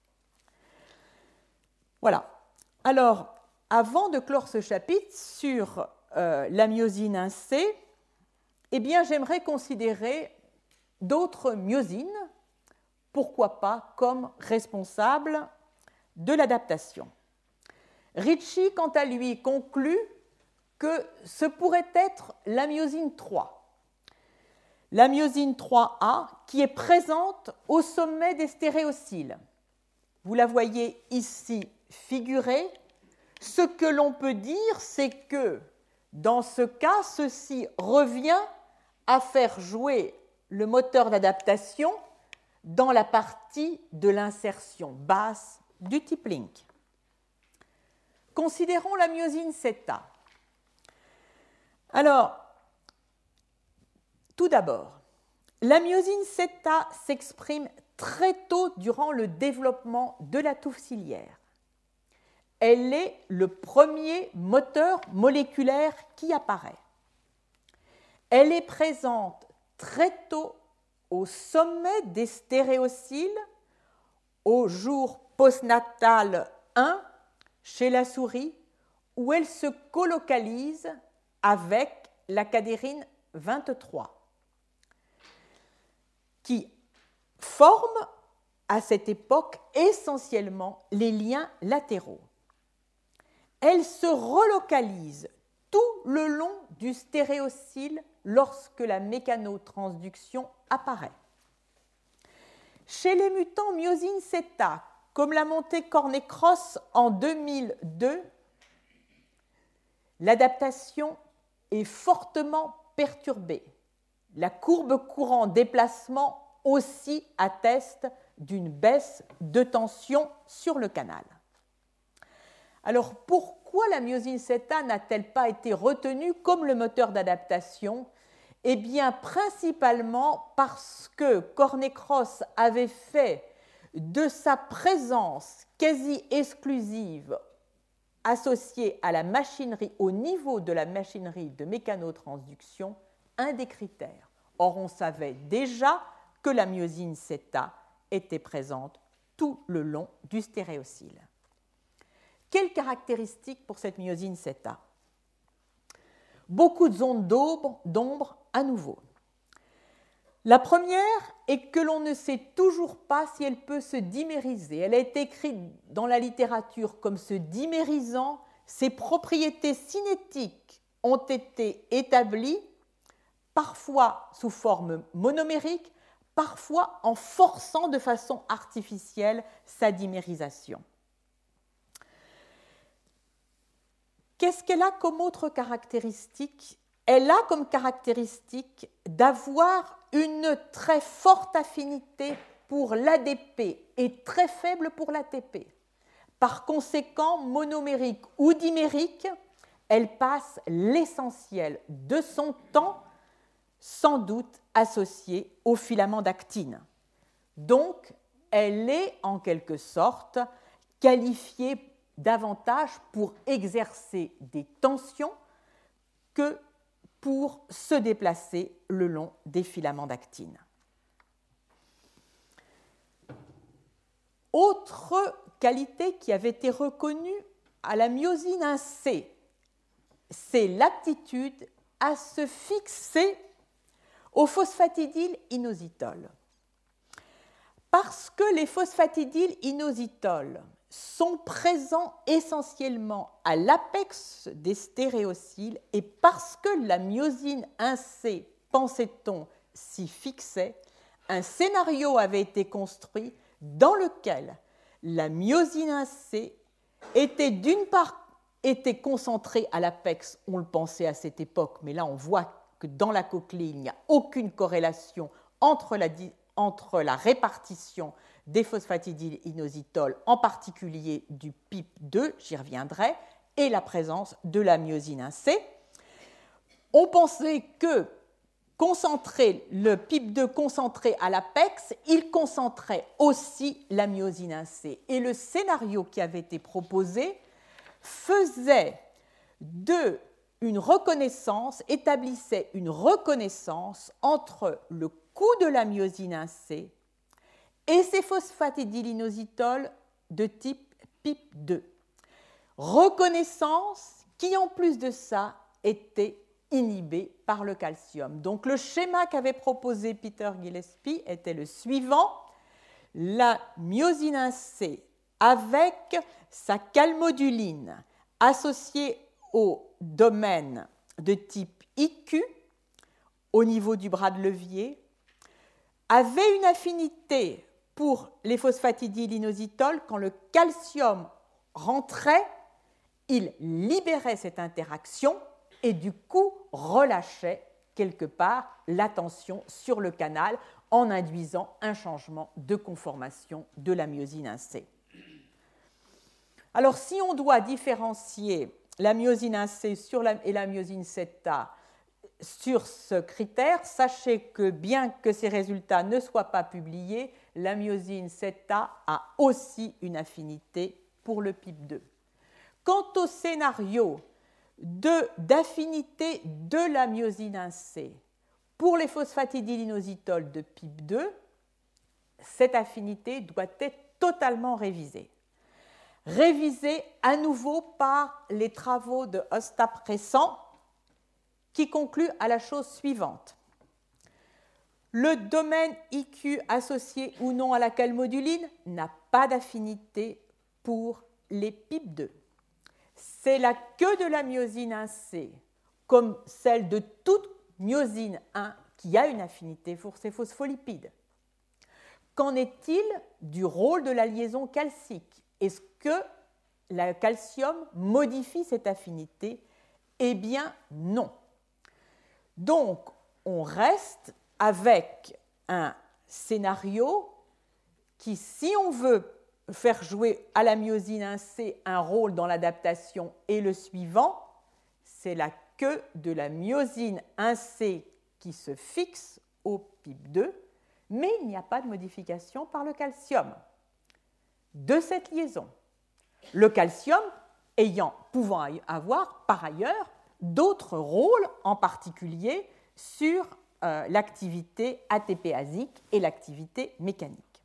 Voilà. Alors, avant de clore ce chapitre sur la myosine 1C, eh bien, j'aimerais considérer d'autres myosines, pourquoi pas comme responsables de l'adaptation. Ricci, quant à lui, conclut que ce pourrait être la myosine 3. La myosine 3A qui est présente au sommet des stéréocyles. Vous la voyez ici figurée. Ce que l'on peut dire, c'est que dans ce cas, ceci revient à faire jouer le moteur d'adaptation dans la partie de l'insertion basse du type Link. Considérons la myosine 7A. Alors, tout d'abord, la myosine 7A s'exprime très tôt durant le développement de la touffe ciliaire. Elle est le premier moteur moléculaire qui apparaît. Elle est présente très tôt au sommet des stéréocyles, au jour postnatal 1 chez la souris, où elle se colocalise avec la cadérine 23, qui forme à cette époque essentiellement les liens latéraux. Elle se relocalise tout le long du stéréocyle lorsque la mécanotransduction apparaît. Chez les mutants myosine 7A, comme l'a montré Cornet-Cross en 2002, l'adaptation est fortement perturbée. La courbe courant déplacement aussi atteste d'une baisse de tension sur le canal. Alors pourquoi la myosine 7A n'a-t-elle pas été retenue comme le moteur d'adaptation ? Eh bien principalement parce que Cornet-Cross avait fait de sa présence quasi exclusive associée à la machinerie, au niveau de la machinerie de mécanotransduction, un des critères. Or, on savait déjà que la myosine 7A était présente tout le long du stéréocyle. Quelles caractéristiques pour cette myosine 7A ? Beaucoup de zones d'ombre à nouveau. La première est que l'on ne sait toujours pas si elle peut se dimériser. Elle a été écrite dans la littérature comme se dimérisant. Ses propriétés cinétiques ont été établies, parfois sous forme monomérique, parfois en forçant de façon artificielle sa dimérisation. Qu'est-ce qu'elle a comme autre caractéristique ? Elle a comme caractéristique d'avoir une très forte affinité pour l'ADP et très faible pour l'ATP. Par conséquent, monomérique ou dimérique, elle passe l'essentiel de son temps, sans doute associée au filament d'actine. Donc, elle est en quelque sorte qualifiée davantage pour exercer des tensions que pour se déplacer le long des filaments d'actine. Autre qualité qui avait été reconnue à la myosine 1C, c'est l'aptitude à se fixer au phosphatidylinositol. Parce que les phosphatidyl'inositols sont présents essentiellement à l'apex des stéréocyles et parce que la myosine 1C, pensait-on, s'y fixait, un scénario avait été construit dans lequel la myosine 1C était d'une part concentrée à l'apex, on le pensait à cette époque, mais là on voit que dans la cochlée, il n'y a aucune corrélation entre la répartition des phosphatidylinositol, en particulier du PIP2, j'y reviendrai, et la présence de la myosine 1C. On pensait que concentrer le PIP2 concentré à l'apex, il concentrait aussi la myosine 1C. Et le scénario qui avait été proposé faisait établissait une reconnaissance entre le coût de la myosine 1C et ces phosphatidylinositol de type PIP2. Reconnaissance qui, en plus de ça, était inhibée par le calcium. Donc, le schéma qu'avait proposé Peter Gillespie était le suivant. La myosine 1C avec sa calmoduline associée au domaine de type IQ au niveau du bras de levier avait une affinité pour les phosphatidylinositol. Quand le calcium rentrait, il libérait cette interaction et du coup relâchait quelque part la tension sur le canal en induisant un changement de conformation de la myosine 1C. Alors, si on doit différencier la myosine 1C et la myosine 7A sur ce critère, sachez que bien que ces résultats ne soient pas publiés, la myosine 7A a aussi une affinité pour le PIP2. Quant au scénario d'affinité de la myosine 1C pour les phosphatidylinositol de PIP2, cette affinité doit être totalement révisée. Révisée à nouveau par les travaux de Ostap récents qui concluent à la chose suivante. Le domaine IQ associé ou non à la calmoduline n'a pas d'affinité pour les PIP2. C'est la queue de la myosine 1C, comme celle de toute myosine 1, qui a une affinité pour ces phospholipides. Qu'en est-il du rôle de la liaison calcique? Est-ce que le calcium modifie cette affinité? Eh bien, non. Donc, on reste avec un scénario qui, si on veut faire jouer à la myosine 1C un rôle dans l'adaptation, est le suivant, c'est la queue de la myosine 1C qui se fixe au PIP2, mais il n'y a pas de modification par le calcium de cette liaison. Le calcium pouvant avoir par ailleurs d'autres rôles, en particulier sur l'activité ATPasique et l'activité mécanique.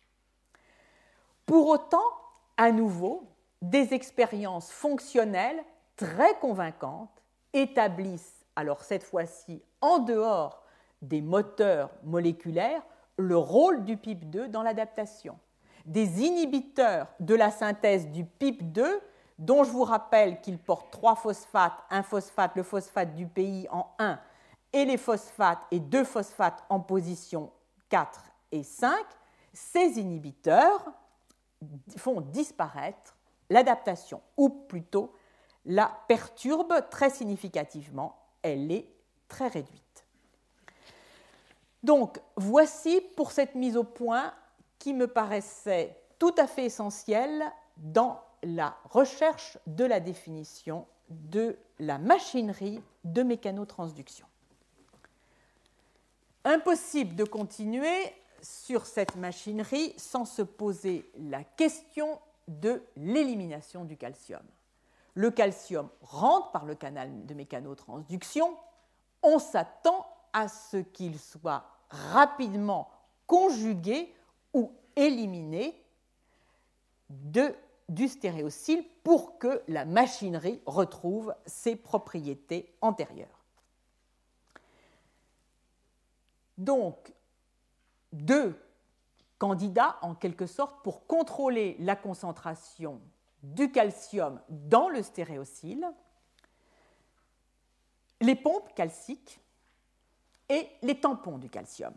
Pour autant, à nouveau, des expériences fonctionnelles très convaincantes établissent, alors cette fois-ci en dehors des moteurs moléculaires, le rôle du PIP2 dans l'adaptation. Des inhibiteurs de la synthèse du PIP2, dont je vous rappelle qu'il porte 3 phosphates, un phosphate, le phosphate du PI en 1, et les phosphates et 2 phosphates en position 4 et 5, ces inhibiteurs font disparaître l'adaptation, ou plutôt la perturbent très significativement, elle est très réduite. Donc, voici pour cette mise au point qui me paraissait tout à fait essentielle dans la recherche de la définition de la machinerie de mécanotransduction. Impossible de continuer sur cette machinerie sans se poser la question de l'élimination du calcium. Le calcium rentre par le canal de mécanotransduction, on s'attend à ce qu'il soit rapidement conjugué ou éliminé du stéréocyle pour que la machinerie retrouve ses propriétés antérieures. Donc, 2 candidats, en quelque sorte, pour contrôler la concentration du calcium dans le stéréocyle, les pompes calciques et les tampons du calcium.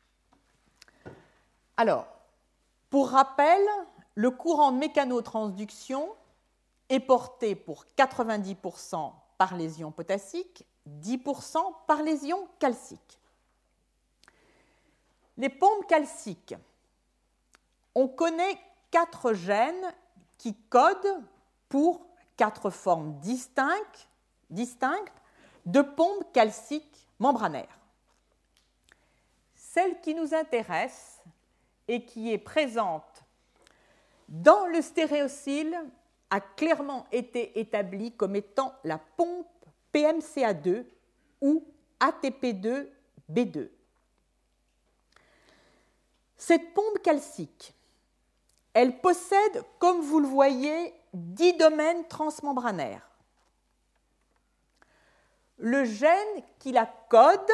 Alors, pour rappel, le courant de mécanotransduction est porté pour 90% par les ions potassiques, 10% par les ions calciques. Les pompes calciques on connaît 4 gènes qui codent pour 4 formes distinctes de pompes calciques membranaires. Celle qui nous intéresse et qui est présente dans le stéréocyle a clairement été établie comme étant la pompe PMCA2 ou ATP2B2. Cette pompe calcique, elle possède, comme vous le voyez, 10 domaines transmembranaires. Le gène qui la code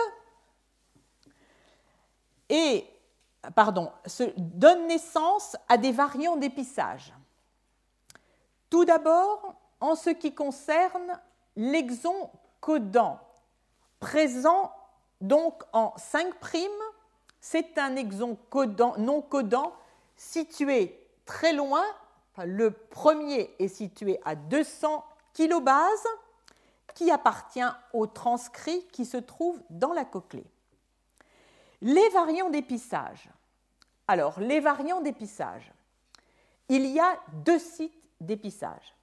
donne naissance à des variants d'épissage. Tout d'abord, en ce qui concerne l'exon codant, présent donc en 5', c'est un exon non codant situé très loin. Le premier est situé à 200 kilobases, qui appartient au transcrit qui se trouve dans la cochlée. Les variants d'épissage. Alors, les variants d'épissage. Il y a 2 sites d'épissage.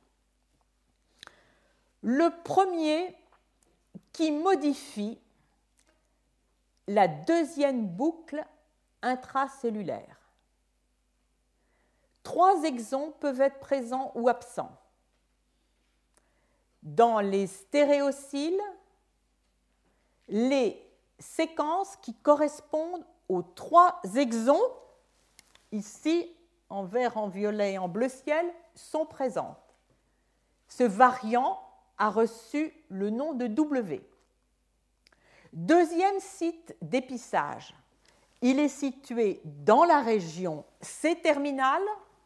Le premier qui modifie la 2e boucle intracellulaire. 3 exons peuvent être présents ou absents. Dans les stéréocyles, les séquences qui correspondent aux 3 exons, ici en vert, en violet et en bleu ciel, sont présentes. Ce variant a reçu le nom de W. Deuxième site d'épissage, il est situé dans la région C-terminale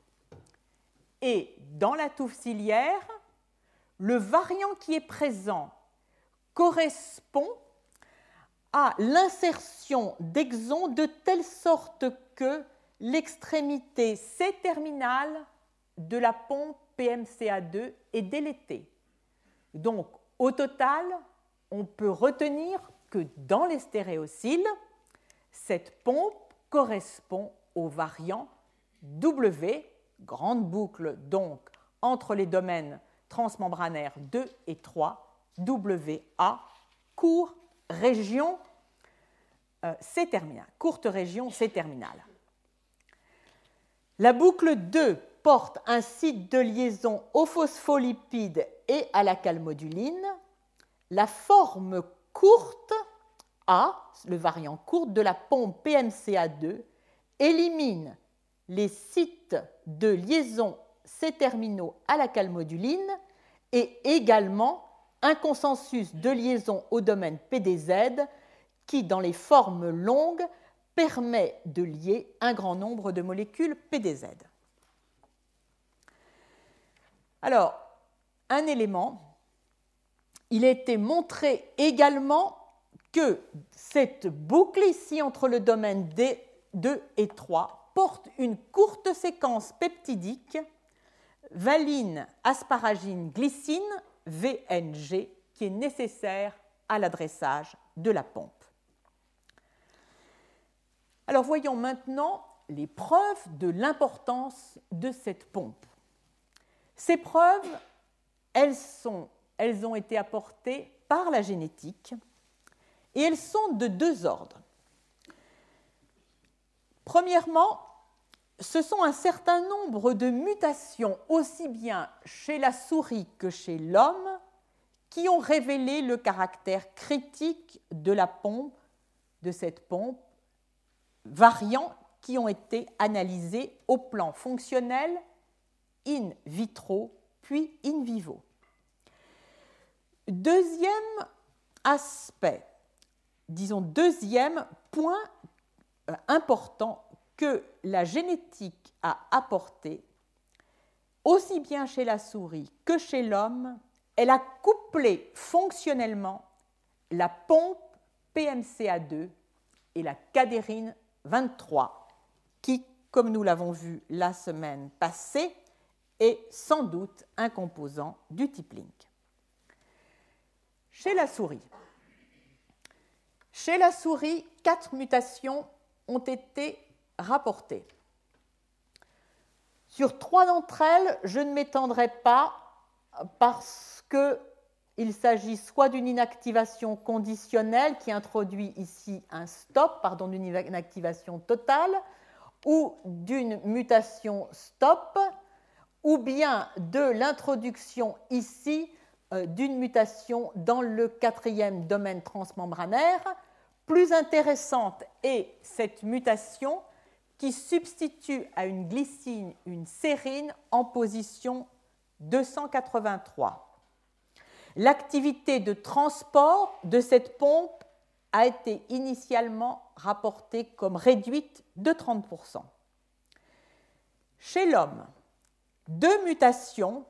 et dans la touffe ciliaire, le variant qui est présent correspond à l'insertion d'exons de telle sorte que l'extrémité C-terminale de la pompe PMCA2 est délétée. Donc, au total, on peut retenir que dans les stéréocyles, cette pompe correspond au variant W, grande boucle donc entre les domaines transmembranaires 2 et 3, WA, courte région C-terminale, courte région C-terminale. La boucle 2 porte un site de liaison aux phospholipides et à la calmoduline. La forme courte A, le variant courte de la pompe PMCA2, élimine les sites de liaison C-terminaux à la calmoduline et également un consensus de liaison au domaine PDZ qui, dans les formes longues, permet de lier un grand nombre de molécules PDZ. Alors, un élément, il a été montré également que cette boucle ici entre le domaine D2 et 3 porte une courte séquence peptidique valine, asparagine, glycine, VNG, qui est nécessaire à l'adressage de la pompe. Alors voyons maintenant les preuves de l'importance de cette pompe. Ces preuves, elles ont été apportées par la génétique et elles sont de 2 ordres. Premièrement, ce sont un certain nombre de mutations, aussi bien chez la souris que chez l'homme, qui ont révélé le caractère critique de la pompe, de cette pompe, variants qui ont été analysés au plan fonctionnel, in vitro, puis in vivo. Deuxième aspect, deuxième point important que la génétique a apporté, aussi bien chez la souris que chez l'homme, elle a couplé fonctionnellement la pompe PMCA2 et la cadérine 23, qui, comme nous l'avons vu la semaine passée, est sans doute un composant du type Link. Chez la souris, 4 mutations ont été rapportées. Sur 3 d'entre elles, je ne m'étendrai pas parce qu'il s'agit soit d'une inactivation conditionnelle qui introduit ici un stop, d'une inactivation totale, ou d'une mutation stop, ou bien de l'introduction ici d'une mutation dans le 4e domaine transmembranaire. Plus intéressante est cette mutation qui substitue à une glycine une sérine en position 283. L'activité de transport de cette pompe a été initialement rapportée comme réduite de 30%. Chez l'homme, deux mutations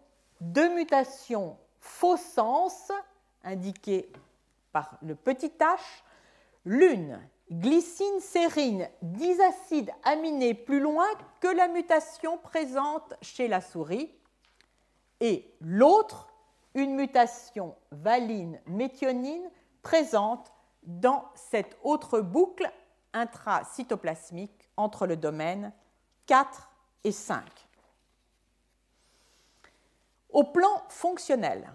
faux sens, indiquées par le petit h, l'une, glycine sérine disacide aminé plus loin que la mutation présente chez la souris, et l'autre, une mutation valine méthionine présente dans cette autre boucle intracytoplasmique entre le domaine 4 et 5. Au plan fonctionnel,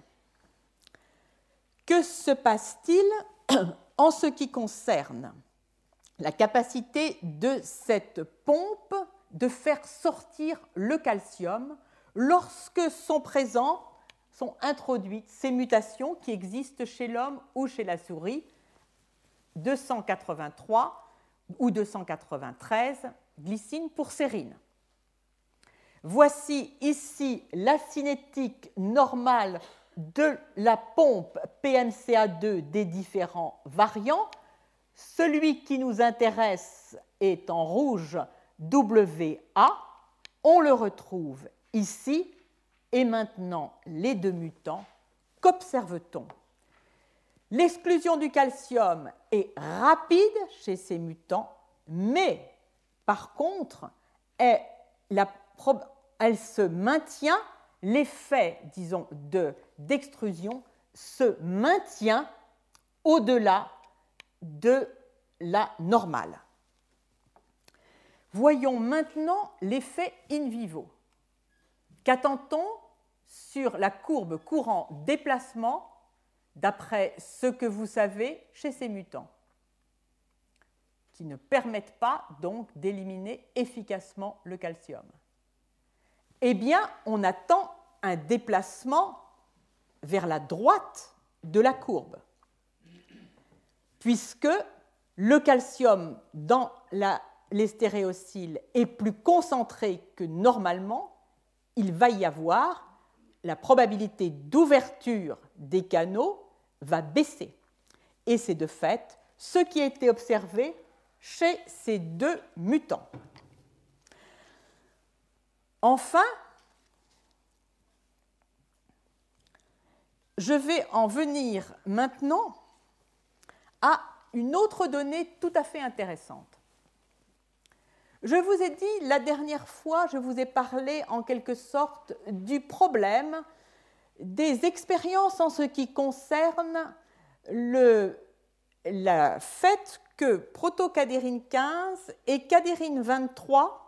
que se passe-t-il en ce qui concerne la capacité de cette pompe de faire sortir le calcium lorsque sont introduites ces mutations qui existent chez l'homme ou chez la souris, 283 ou 293 glycine pour sérine. Voici ici la cinétique normale de la pompe PNCA2 des différents variants. Celui qui nous intéresse est en rouge WA. On le retrouve ici. Et maintenant, les deux mutants, qu'observe-t-on? L'exclusion du calcium est rapide chez ces mutants, mais par contre, elle se maintient, l'effet, disons, d'extrusion se maintient au-delà de la normale. Voyons maintenant l'effet in vivo. Qu'attend-on sur la courbe courant-déplacement d'après ce que vous savez chez ces mutants, qui ne permettent pas donc d'éliminer efficacement le calcium? Eh bien, on attend un déplacement vers la droite de la courbe, puisque le calcium dans les stéréocyles est plus concentré que normalement, il va y avoir la probabilité d'ouverture des canaux va baisser. Et c'est de fait ce qui a été observé chez ces deux mutants. Enfin, je vais en venir maintenant à une autre donnée tout à fait intéressante. Je vous ai dit, la dernière fois, je vous ai parlé en quelque sorte du problème des expériences en ce qui concerne le fait que protocadérine 15 et cadérine 23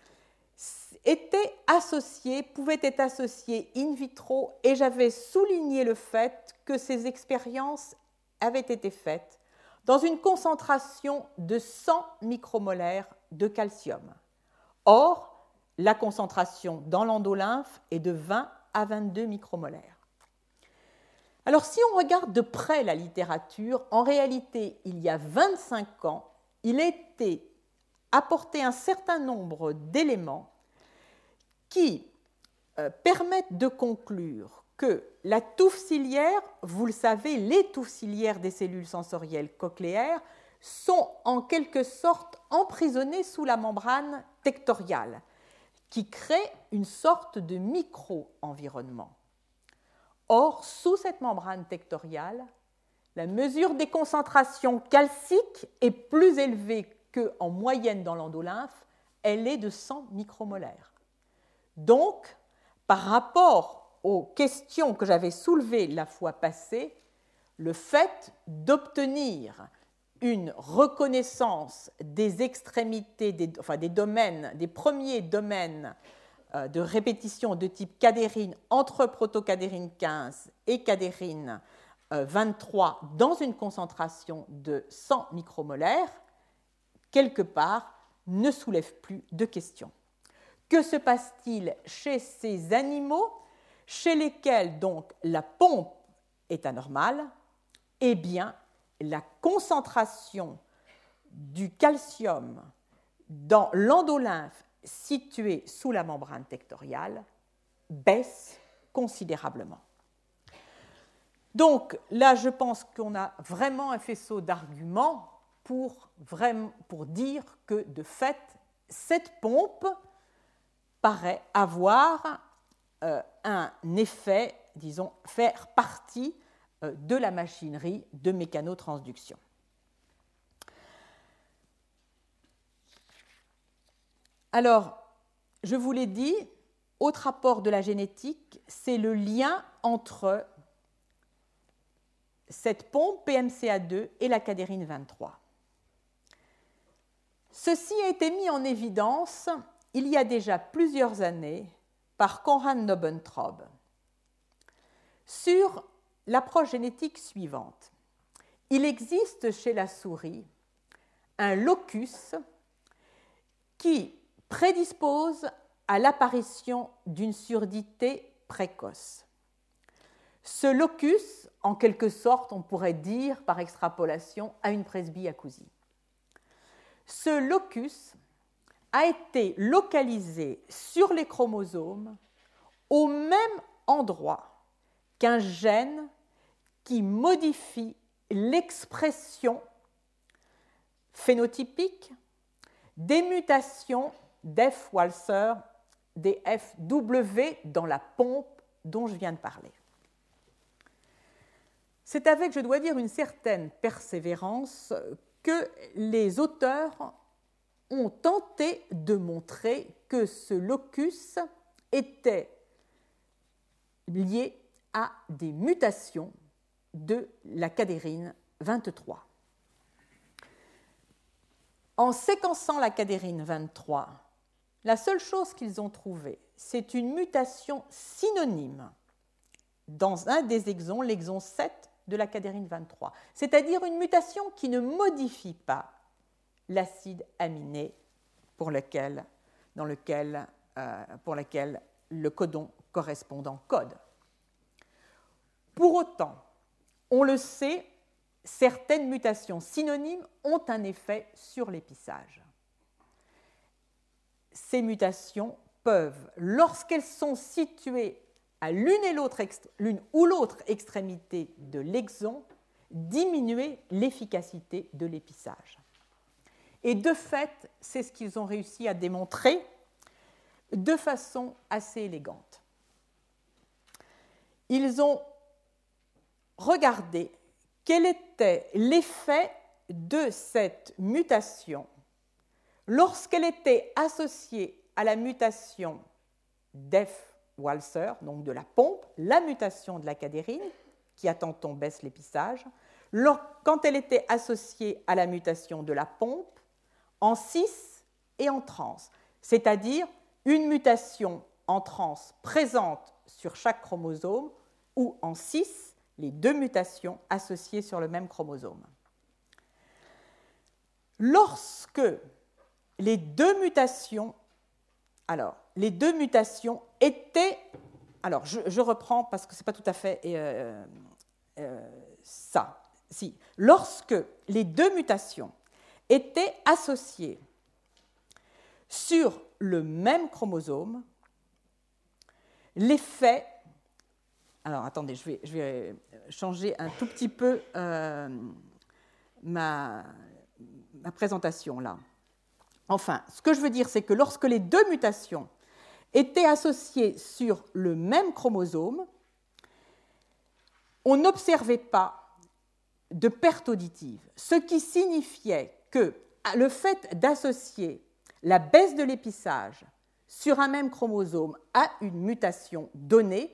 pouvaient être associés in vitro, et j'avais souligné le fait que ces expériences avaient été faites dans une concentration de 100 micromolaires de calcium. Or, la concentration dans l'endolymphe est de 20 à 22 micromolaires. Alors, si on regarde de près la littérature, en réalité, il y a 25 ans, il a été apporté un certain nombre d'éléments qui permettent de conclure que la touffe ciliaire, vous le savez, les touffes ciliaires des cellules sensorielles cochléaires sont en quelque sorte emprisonnées sous la membrane tectoriale, qui crée une sorte de micro-environnement. Or, sous cette membrane tectoriale, la mesure des concentrations calciques est plus élevée qu'en moyenne dans l'endolymphe, elle est de 100 micromolaires. Donc, par rapport aux questions que j'avais soulevées la fois passée, le fait d'obtenir une reconnaissance des extrémités, des premiers domaines de répétition de type cadérine entre protocadérine 15 et cadérine 23 dans une concentration de 100 micromolaires, quelque part, ne soulève plus de questions. Que se passe-t-il chez ces animaux chez lesquels donc la pompe est anormale? Eh bien, la concentration du calcium dans l'endolymphe situé sous la membrane tectoriale baisse considérablement. Donc là, je pense qu'on a vraiment un faisceau d'arguments pour dire que, de fait, cette pompe paraît avoir un effet, disons, faire partie de la machinerie de mécanotransduction. Alors, je vous l'ai dit, autre rapport de la génétique, c'est le lien entre cette pompe PMCA2 et la cadérine 23. Ceci a été mis en évidence il y a déjà plusieurs années par Konrad Nobentraub sur l'approche génétique suivante. Il existe chez la souris un locus qui prédispose à l'apparition d'une surdité précoce. Ce locus, en quelque sorte, on pourrait dire par extrapolation, a une presbyacousie. Ce locus a été localisé sur les chromosomes au même endroit qu'un gène qui modifie l'expression phénotypique des mutations d'F-Walser, des FW dans la pompe dont je viens de parler. C'est avec, je dois dire, une certaine persévérance que les auteurs ont tenté de montrer que ce locus était lié à des mutations de la cadérine 23. En séquençant la cadérine 23, la seule chose qu'ils ont trouvée, c'est une mutation synonyme dans un des exons, l'exon 7 de la cadérine 23, c'est-à-dire une mutation qui ne modifie pas l'acide aminé pour lequel le codon correspondant code. Pour autant, on le sait, certaines mutations synonymes ont un effet sur l'épissage. Ces mutations peuvent, lorsqu'elles sont situées à l'une ou l'autre extrémité de l'exon, diminuer l'efficacité de l'épissage. Et de fait, c'est ce qu'ils ont réussi à démontrer de façon assez élégante. Ils ont regardé quel était l'effet de cette mutation lorsqu'elle était associée à la mutation d'F-Walser, donc de la pompe, la mutation de la cadérine, qui à tantôt baisse l'épissage, quand elle était associée à la mutation de la pompe, en cis et en trans, c'est-à-dire une mutation en trans présente sur chaque chromosome ou en cis, les deux mutations associées sur le même chromosome. Lorsque les deux mutations étaient... Alors, je reprends parce que ce n'est pas tout à fait ça. Si. Lorsque les deux mutations étaient associées sur le même chromosome, l'effet... Alors, attendez, je vais changer un tout petit peu ma présentation là. Enfin, ce que je veux dire, c'est que lorsque les deux mutations étaient associées sur le même chromosome, on n'observait pas de perte auditive, ce qui signifiait que le fait d'associer la baisse de l'épissage sur un même chromosome à une mutation donnée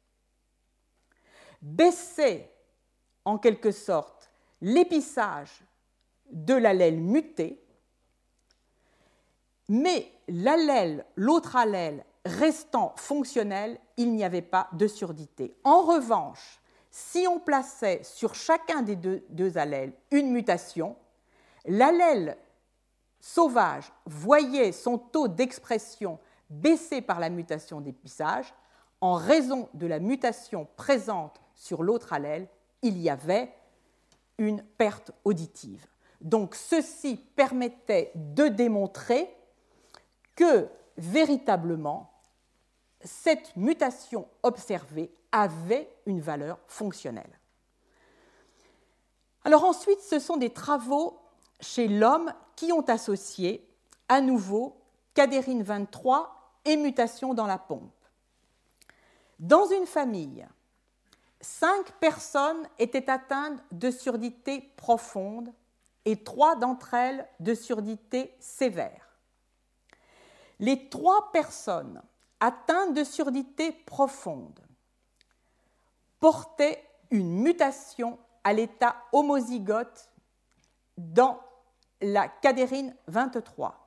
baissait en quelque sorte l'épissage de l'allèle muté, mais l'autre allèle restant fonctionnels, il n'y avait pas de surdité. En revanche, si on plaçait sur chacun des deux allèles une mutation, l'allèle sauvage voyait son taux d'expression baisser par la mutation d'épissage. En raison de la mutation présente sur l'autre allèle, il y avait une perte auditive. Donc, ceci permettait de démontrer que, véritablement, cette mutation observée avait une valeur fonctionnelle. Alors ensuite, ce sont des travaux chez l'homme qui ont associé à nouveau cadérine 23 et mutation dans la pompe. Dans une famille, 5 personnes étaient atteintes de surdité profonde et 3 d'entre elles de surdité sévère. Les 3 personnes atteintes de surdité profonde portaient une mutation à l'état homozygote dans la cadérine 23.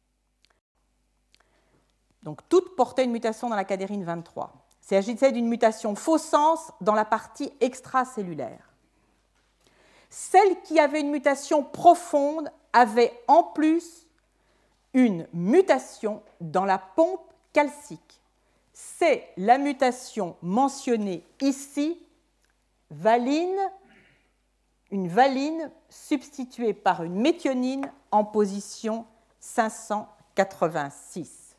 Donc, toutes portaient une mutation dans la cadérine 23. Il s'agissait d'une mutation faux sens dans la partie extracellulaire. Celle qui avait une mutation profonde avait en plus une mutation dans la pompe calcique. C'est la mutation mentionnée ici, valine, une valine substituée par une méthionine en position 586.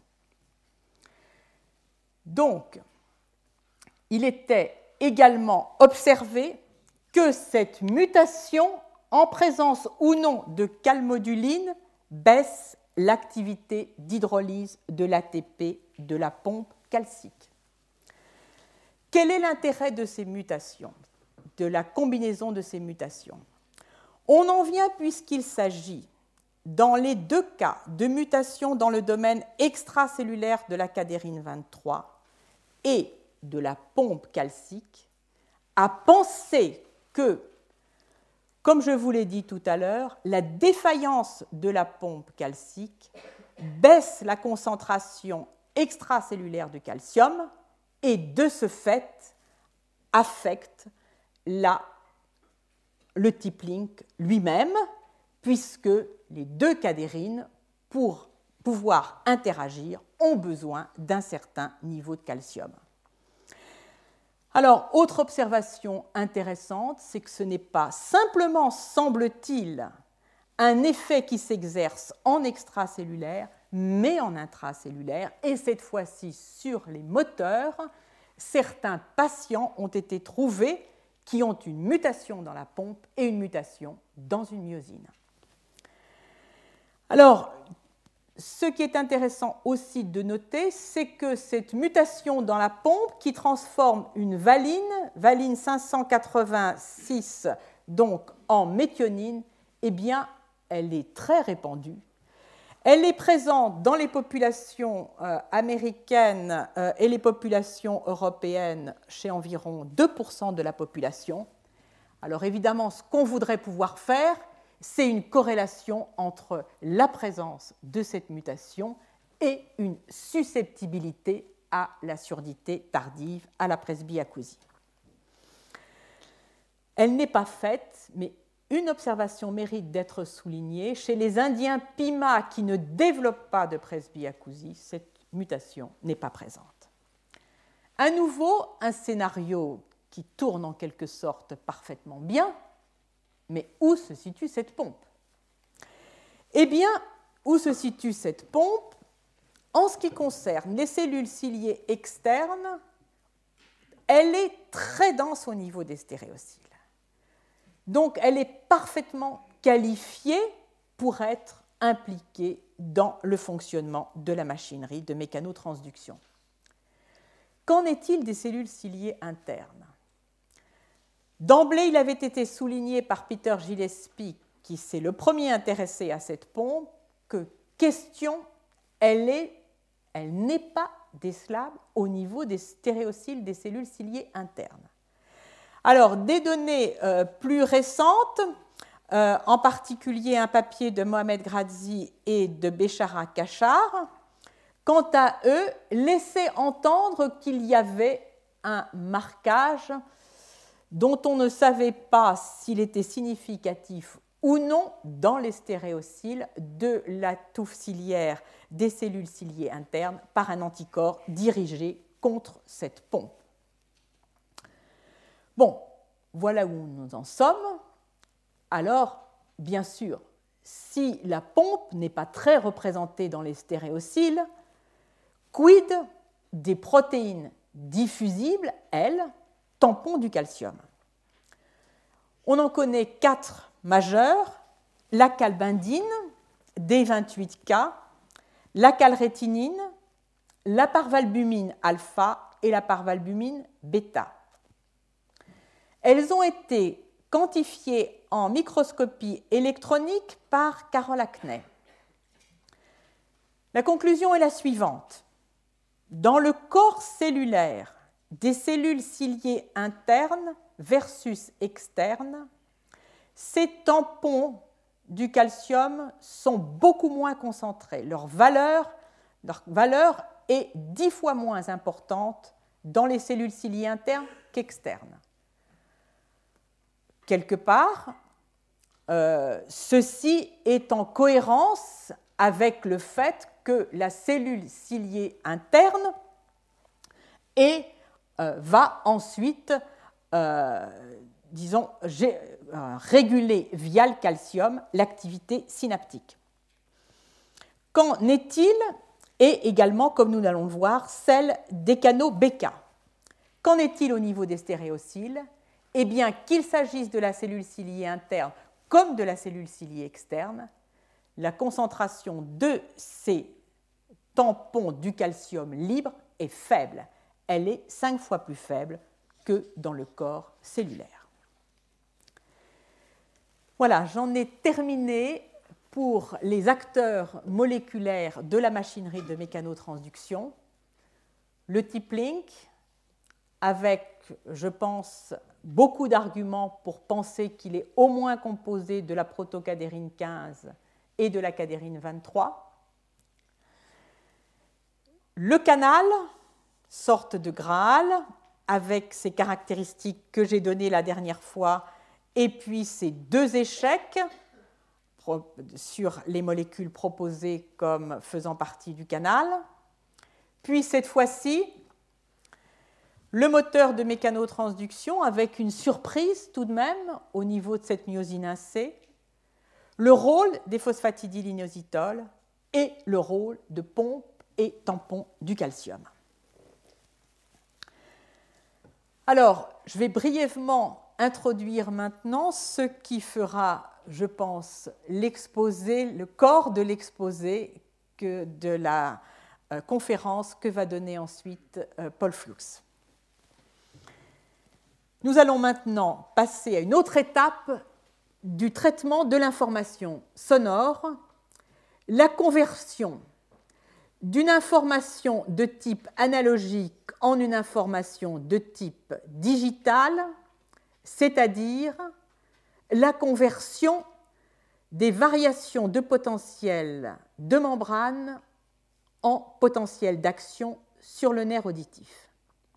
Donc, il était également observé que cette mutation, en présence ou non de calmoduline, baisse l'activité d'hydrolyse de l'ATP de la pompe calcique. Quel est l'intérêt de ces mutations, de la combinaison de ces mutations? On en vient puisqu'il s'agit, dans les 2 cas de mutation dans le domaine extracellulaire de la cadérine 23 et de la pompe calcique, à penser que, comme je vous l'ai dit tout à l'heure, la défaillance de la pompe calcique baisse la concentration extracellulaire de calcium et, de ce fait, affecte le type link lui-même, puisque les 2 cadérines, pour pouvoir interagir, ont besoin d'un certain niveau de calcium. Alors, autre observation intéressante, c'est que ce n'est pas simplement, semble-t-il, un effet qui s'exerce en extracellulaire, mais en intracellulaire, et cette fois-ci sur les moteurs. Certains patients ont été trouvés qui ont une mutation dans la pompe et une mutation dans une myosine. Alors, ce qui est intéressant aussi de noter, c'est que cette mutation dans la pompe qui transforme une valine 586, donc en méthionine, eh bien, elle est très répandue. Elle est présente dans les populations américaines et les populations européennes chez environ 2% de la population. Alors évidemment, ce qu'on voudrait pouvoir faire, c'est une corrélation entre la présence de cette mutation et une susceptibilité à la surdité tardive, à la presbyacousie. Elle n'est pas faite, mais une observation mérite d'être soulignée. Chez les Indiens Pima qui ne développent pas de presbyacousie, cette mutation n'est pas présente. À nouveau, un scénario qui tourne en quelque sorte parfaitement bien. Mais où se situe cette pompe? Eh bien, où se situe cette pompe? En ce qui concerne les cellules ciliées externes, elle est très dense au niveau des stéréocyles. Donc, elle est parfaitement qualifiée pour être impliquée dans le fonctionnement de la machinerie de mécanotransduction. Qu'en est-il des cellules ciliées internes? D'emblée, il avait été souligné par Peter Gillespie, qui s'est le premier intéressé à cette pompe, que question, elle n'est pas décelable au niveau des stéréocyles des cellules ciliées internes. Alors, des données plus récentes, en particulier un papier de Mohamed Gradzi et de Béchara Kachar, quant à eux, laissaient entendre qu'il y avait un marquage dont on ne savait pas s'il était significatif ou non dans les stéréocyles de la touffe ciliaire des cellules ciliées internes par un anticorps dirigé contre cette pompe. Bon, voilà où nous en sommes. Alors, bien sûr, si la pompe n'est pas très représentée dans les stéréocyles, quid des protéines diffusibles, elles, tampons du calcium? On en connaît 4 majeures: la calbindine, D28K, la calrétinine, la parvalbumine alpha et la parvalbumine bêta. Elles ont été quantifiées en microscopie électronique par Carol Acney. La conclusion est la suivante. Dans le corps cellulaire des cellules ciliées internes versus externes, ces tampons du calcium sont beaucoup moins concentrés. Leur valeur est 10 fois moins importante dans les cellules ciliées internes qu'externes. Quelque part, ceci est en cohérence avec le fait que la cellule ciliée interne va ensuite, réguler via le calcium l'activité synaptique. Qu'en est-il? Et également, comme nous allons le voir, celle des canaux BK. Qu'en est-il au niveau des stéréocyles? Eh bien, qu'il s'agisse de la cellule ciliée interne comme de la cellule ciliée externe, la concentration de ces tampons du calcium libre est faible. Elle est 5 fois plus faible que dans le corps cellulaire. Voilà, j'en ai terminé pour les acteurs moléculaires de la machinerie de mécanotransduction. Le type Link, avec, je pense, beaucoup d'arguments pour penser qu'il est au moins composé de la protocadérine 15 et de la cadérine 23. Le canal, sorte de Graal, avec ses caractéristiques que j'ai données la dernière fois, et puis ces 2 échecs sur les molécules proposées comme faisant partie du canal. Puis cette fois-ci, le moteur de mécanotransduction avec une surprise tout de même au niveau de cette myosine 1C, le rôle des phosphatidylinositols et le rôle de pompe et tampon du calcium. Alors, je vais brièvement introduire maintenant ce qui fera, je pense, l'exposé, le corps de l'exposé de la conférence que va donner ensuite Paul Fuchs. Nous allons maintenant passer à une autre étape du traitement de l'information sonore, la conversion d'une information de type analogique en une information de type digital, c'est-à-dire la conversion des variations de potentiel de membrane en potentiel d'action sur le nerf auditif.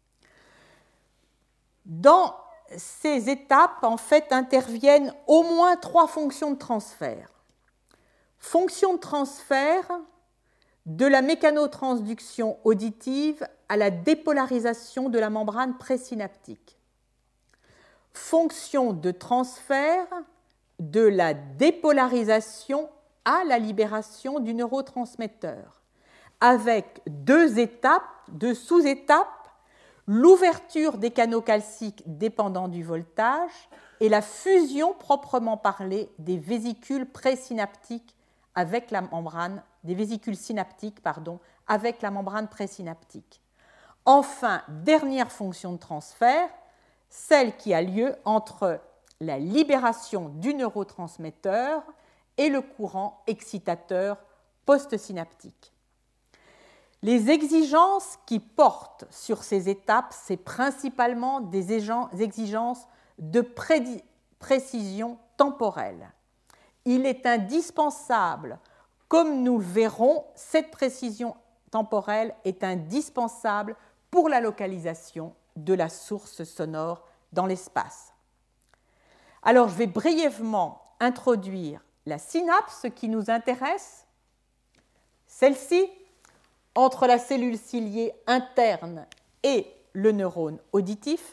Dans ces étapes, en fait, interviennent au moins 3 fonctions de transfert. Fonction de transfert de la mécanotransduction auditive à la dépolarisation de la membrane présynaptique. Fonction de transfert de la dépolarisation à la libération du neurotransmetteur, avec 2 étapes, 2 sous-étapes, l'ouverture des canaux calciques dépendant du voltage et la fusion proprement parlée des vésicules présynaptiques avec la membrane, des vésicules synaptiques, avec la membrane présynaptique. Enfin, dernière fonction de transfert, celle qui a lieu entre la libération du neurotransmetteur et le courant excitateur postsynaptique. Les exigences qui portent sur ces étapes, c'est principalement des exigences de précision temporelle. Il est indispensable, comme nous le verrons, cette précision temporelle est indispensable pour la localisation de la source sonore dans l'espace. Alors, je vais brièvement introduire la synapse qui nous intéresse, celle-ci, entre la cellule ciliée interne et le neurone auditif,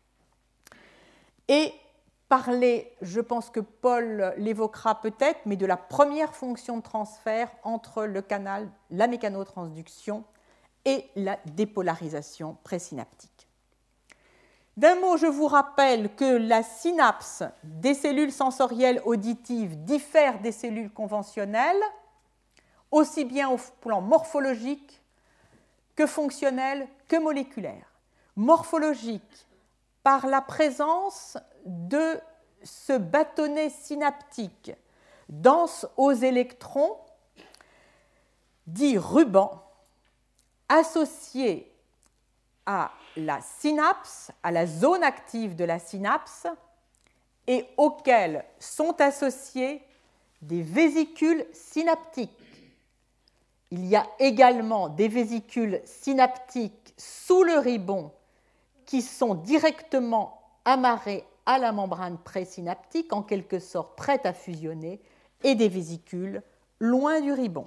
et parler, je pense que Paul l'évoquera peut-être, mais de la première fonction de transfert entre le canal, la mécanotransduction et la dépolarisation présynaptique. D'un mot, je vous rappelle que la synapse des cellules sensorielles auditives diffère des cellules conventionnelles, aussi bien au plan morphologique que fonctionnel que moléculaire. Morphologique, par la présence de ce bâtonnet synaptique dense aux électrons, dit ruban, associé à la synapse, à la zone active de la synapse, et auquel sont associées des vésicules synaptiques. Il y a également des vésicules synaptiques sous le ribon qui sont directement amarrées à la membrane présynaptique, en quelque sorte prêtes à fusionner, et des vésicules loin du ribon.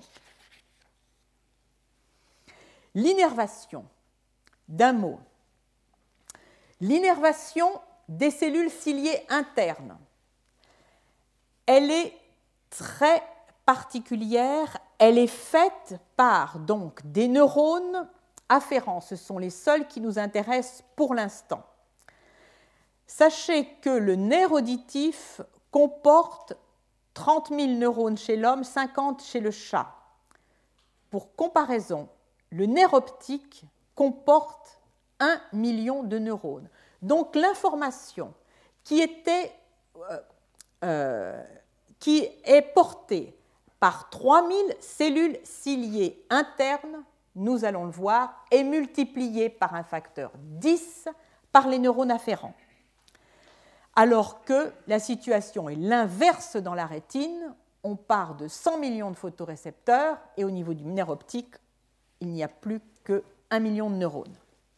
L'innervation, d'un mot. L'innervation des cellules ciliées internes, elle est très particulière, elle est faite par donc des neurones afférents, ce sont les seuls qui nous intéressent pour l'instant. Sachez que le nerf auditif comporte 30 000 neurones chez l'homme, 50 chez le chat. Pour comparaison, le nerf optique comporte 1 million de neurones. Donc l'information qui est portée par 3000 cellules ciliées internes, nous allons le voir, est multipliée par un facteur 10 par les neurones afférents. Alors que la situation est l'inverse dans la rétine, on part de 100 millions de photorécepteurs et au niveau du nerf optique, il n'y a plus que 1 million de neurones.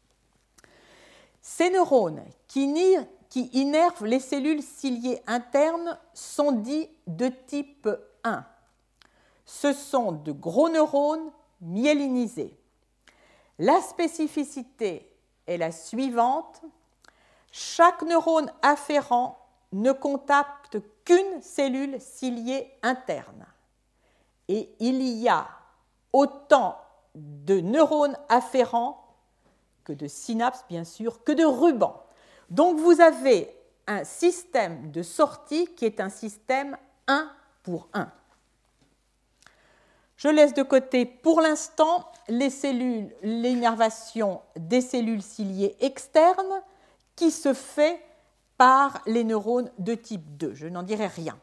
Ces neurones qui innervent les cellules ciliées internes sont dits de type 1. Ce sont de gros neurones myélinisés. La spécificité est la suivante. Chaque neurone afférent ne contacte qu'une cellule ciliée interne. Et il y a autant de neurones afférents que de synapses, bien sûr, que de rubans. Donc vous avez un système de sortie qui est un système 1 pour 1. Je laisse de côté pour l'instant l'innervation des cellules ciliées externes qui se fait par les neurones de type 2. Je n'en dirai rien.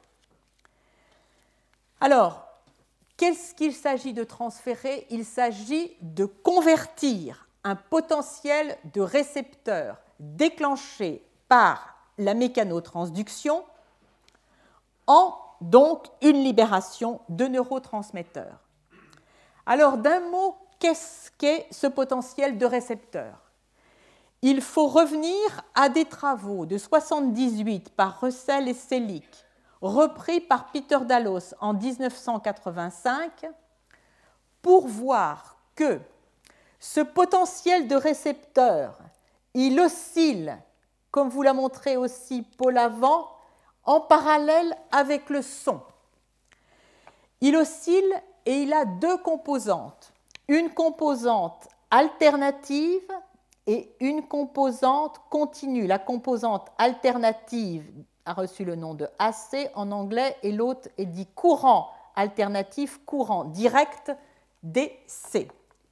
Alors, qu'est-ce qu'il s'agit de transférer ? Il s'agit de convertir un potentiel de récepteur déclenché par la mécanotransduction en donc une libération de neurotransmetteurs. Alors, d'un mot, qu'est-ce qu'est ce potentiel de récepteur ? Il faut revenir à des travaux de 1978 par Russell et Selig, repris par Peter Dallos en 1985, pour voir que ce potentiel de récepteur, il oscille, comme vous l'a montré aussi Paul avant, en parallèle avec le son. Il oscille et il a deux composantes. Une composante alternative et une composante continue. La composante alternative a reçu le nom de AC en anglais et l'autre est dit courant alternatif, courant direct, DC.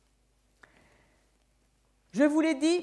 Je vous l'ai dit,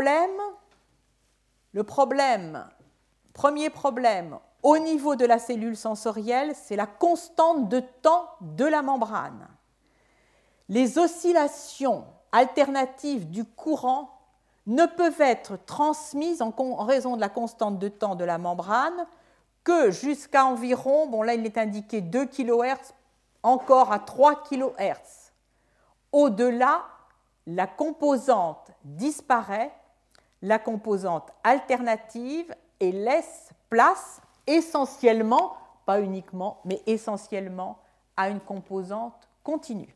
premier problème au niveau de la cellule sensorielle, c'est la constante de temps de la membrane. Les oscillations alternatives du courant ne peuvent être transmises en raison de la constante de temps de la membrane que jusqu'à environ, bon là il est indiqué 2 kHz, encore à 3 kHz. Au-delà, la composante disparaît, la composante alternative, et laisse place essentiellement, pas uniquement, mais essentiellement à une composante continue.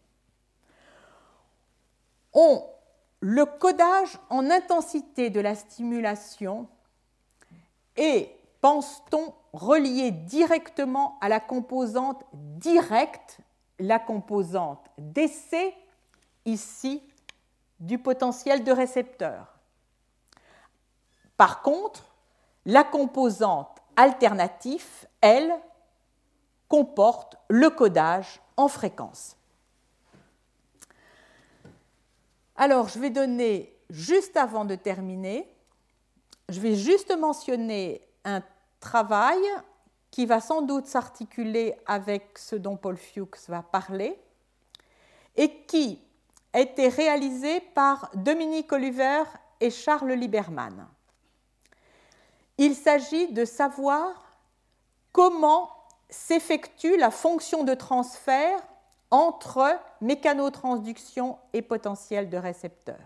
Le codage en intensité de la stimulation est, pense-t-on, relié directement à la composante directe, la composante d'essai, ici, du potentiel de récepteur. Par contre, la composante alternative, elle, comporte le codage en fréquence. Alors, je vais donner, juste avant de terminer, je vais juste mentionner un travail qui va sans doute s'articuler avec ce dont Paul Fuchs va parler et qui a été réalisé par Dominique Oliver et Charles Lieberman. Il s'agit de savoir comment s'effectue la fonction de transfert entre mécanotransduction et potentiel de récepteur.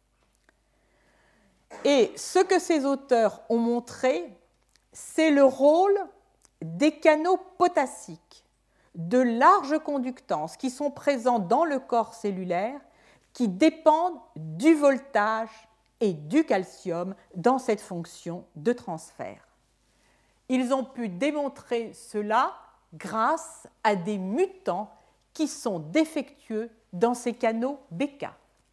Et ce que ces auteurs ont montré, c'est le rôle des canaux potassiques de large conductance qui sont présents dans le corps cellulaire, qui dépendent du voltage et du calcium dans cette fonction de transfert. Ils ont pu démontrer cela grâce à des mutants qui sont défectueux dans ces canaux BK.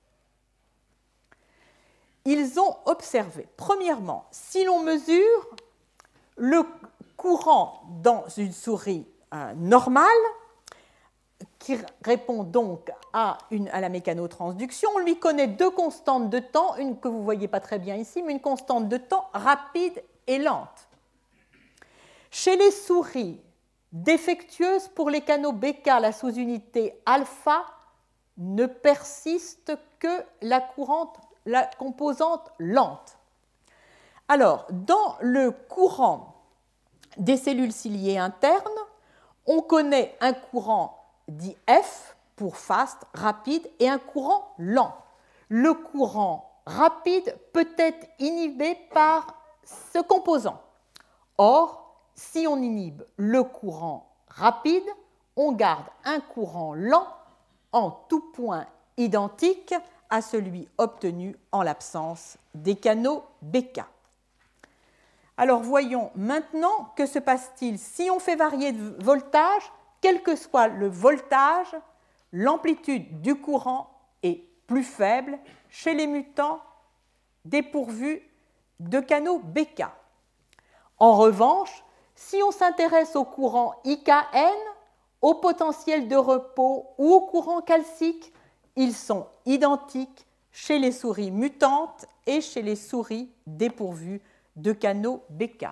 Ils ont observé, premièrement, si l'on mesure le courant dans une souris normale, qui répond donc à la mécanotransduction, on lui connaît deux constantes de temps, une que vous ne voyez pas très bien ici, mais une constante de temps rapide et lente. Chez les souris défectueuses pour les canaux BK, la sous-unité alpha ne persiste que la composante lente. Alors, dans le courant des cellules ciliées internes, on connaît un courant dit F pour fast, rapide, et un courant lent. Le courant rapide peut être inhibé par ce composant. Or, si on inhibe le courant rapide, on garde un courant lent en tout point identique à celui obtenu en l'absence des canaux BK. Alors voyons maintenant que se passe-t-il si on fait varier de voltage, quel que soit le voltage, l'amplitude du courant est plus faible chez les mutants dépourvus de canaux BK. En revanche, si on s'intéresse au courant IKN, au potentiel de repos ou au courant calcique, ils sont identiques chez les souris mutantes et chez les souris dépourvues de canaux BK.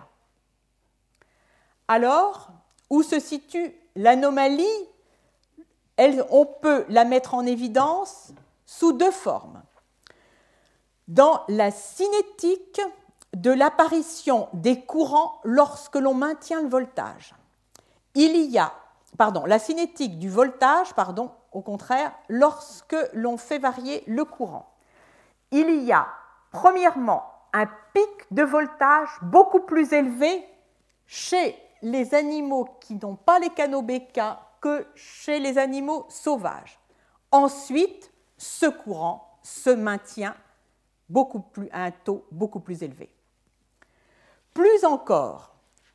Alors, où se situe l'anomalie? On peut la mettre en évidence sous deux formes. Dans la cinétique de l'apparition des courants lorsque l'on maintient le voltage. La cinétique du voltage, au contraire, lorsque l'on fait varier le courant. Il y a, premièrement, un pic de voltage beaucoup plus élevé chez les animaux qui n'ont pas les canaux BK que chez les animaux sauvages. Ensuite, ce courant se maintient à un taux beaucoup plus élevé. Plus encore,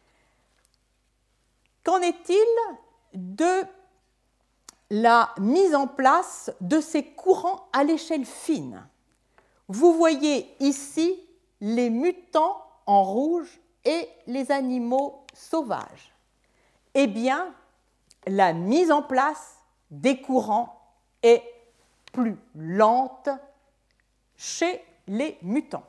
qu'en est-il de la mise en place de ces courants à l'échelle fine? Vous voyez ici les mutants en rouge et les animaux sauvages. Eh bien, la mise en place des courants est plus lente chez les mutants.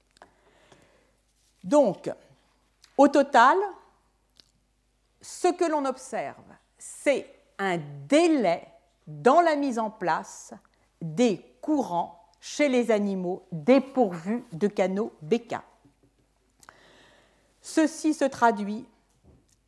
Donc, au total, ce que l'on observe, c'est un délai dans la mise en place des courants chez les animaux dépourvus de canaux BK. Ceci se traduit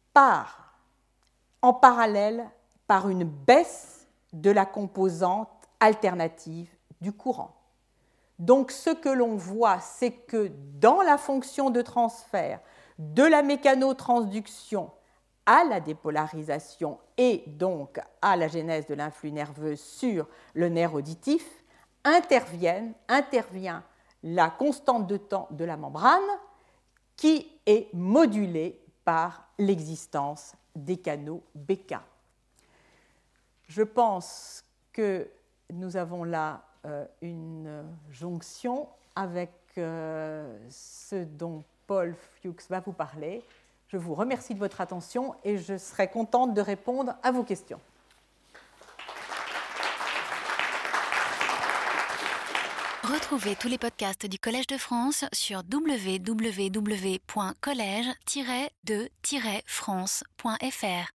en parallèle par une baisse de la composante alternative du courant. Donc ce que l'on voit, c'est que dans la fonction de transfert de la mécanotransduction à la dépolarisation et donc à la genèse de l'influx nerveux sur le nerf auditif, intervient la constante de temps de la membrane qui est modulée par l'existence des canaux BK. Je pense que nous avons là une jonction avec ce dont Paul Fuchs va vous parler. Je vous remercie de votre attention et je serai contente de répondre à vos questions. Retrouvez tous les podcasts du Collège de France sur www.collège-de-france.fr.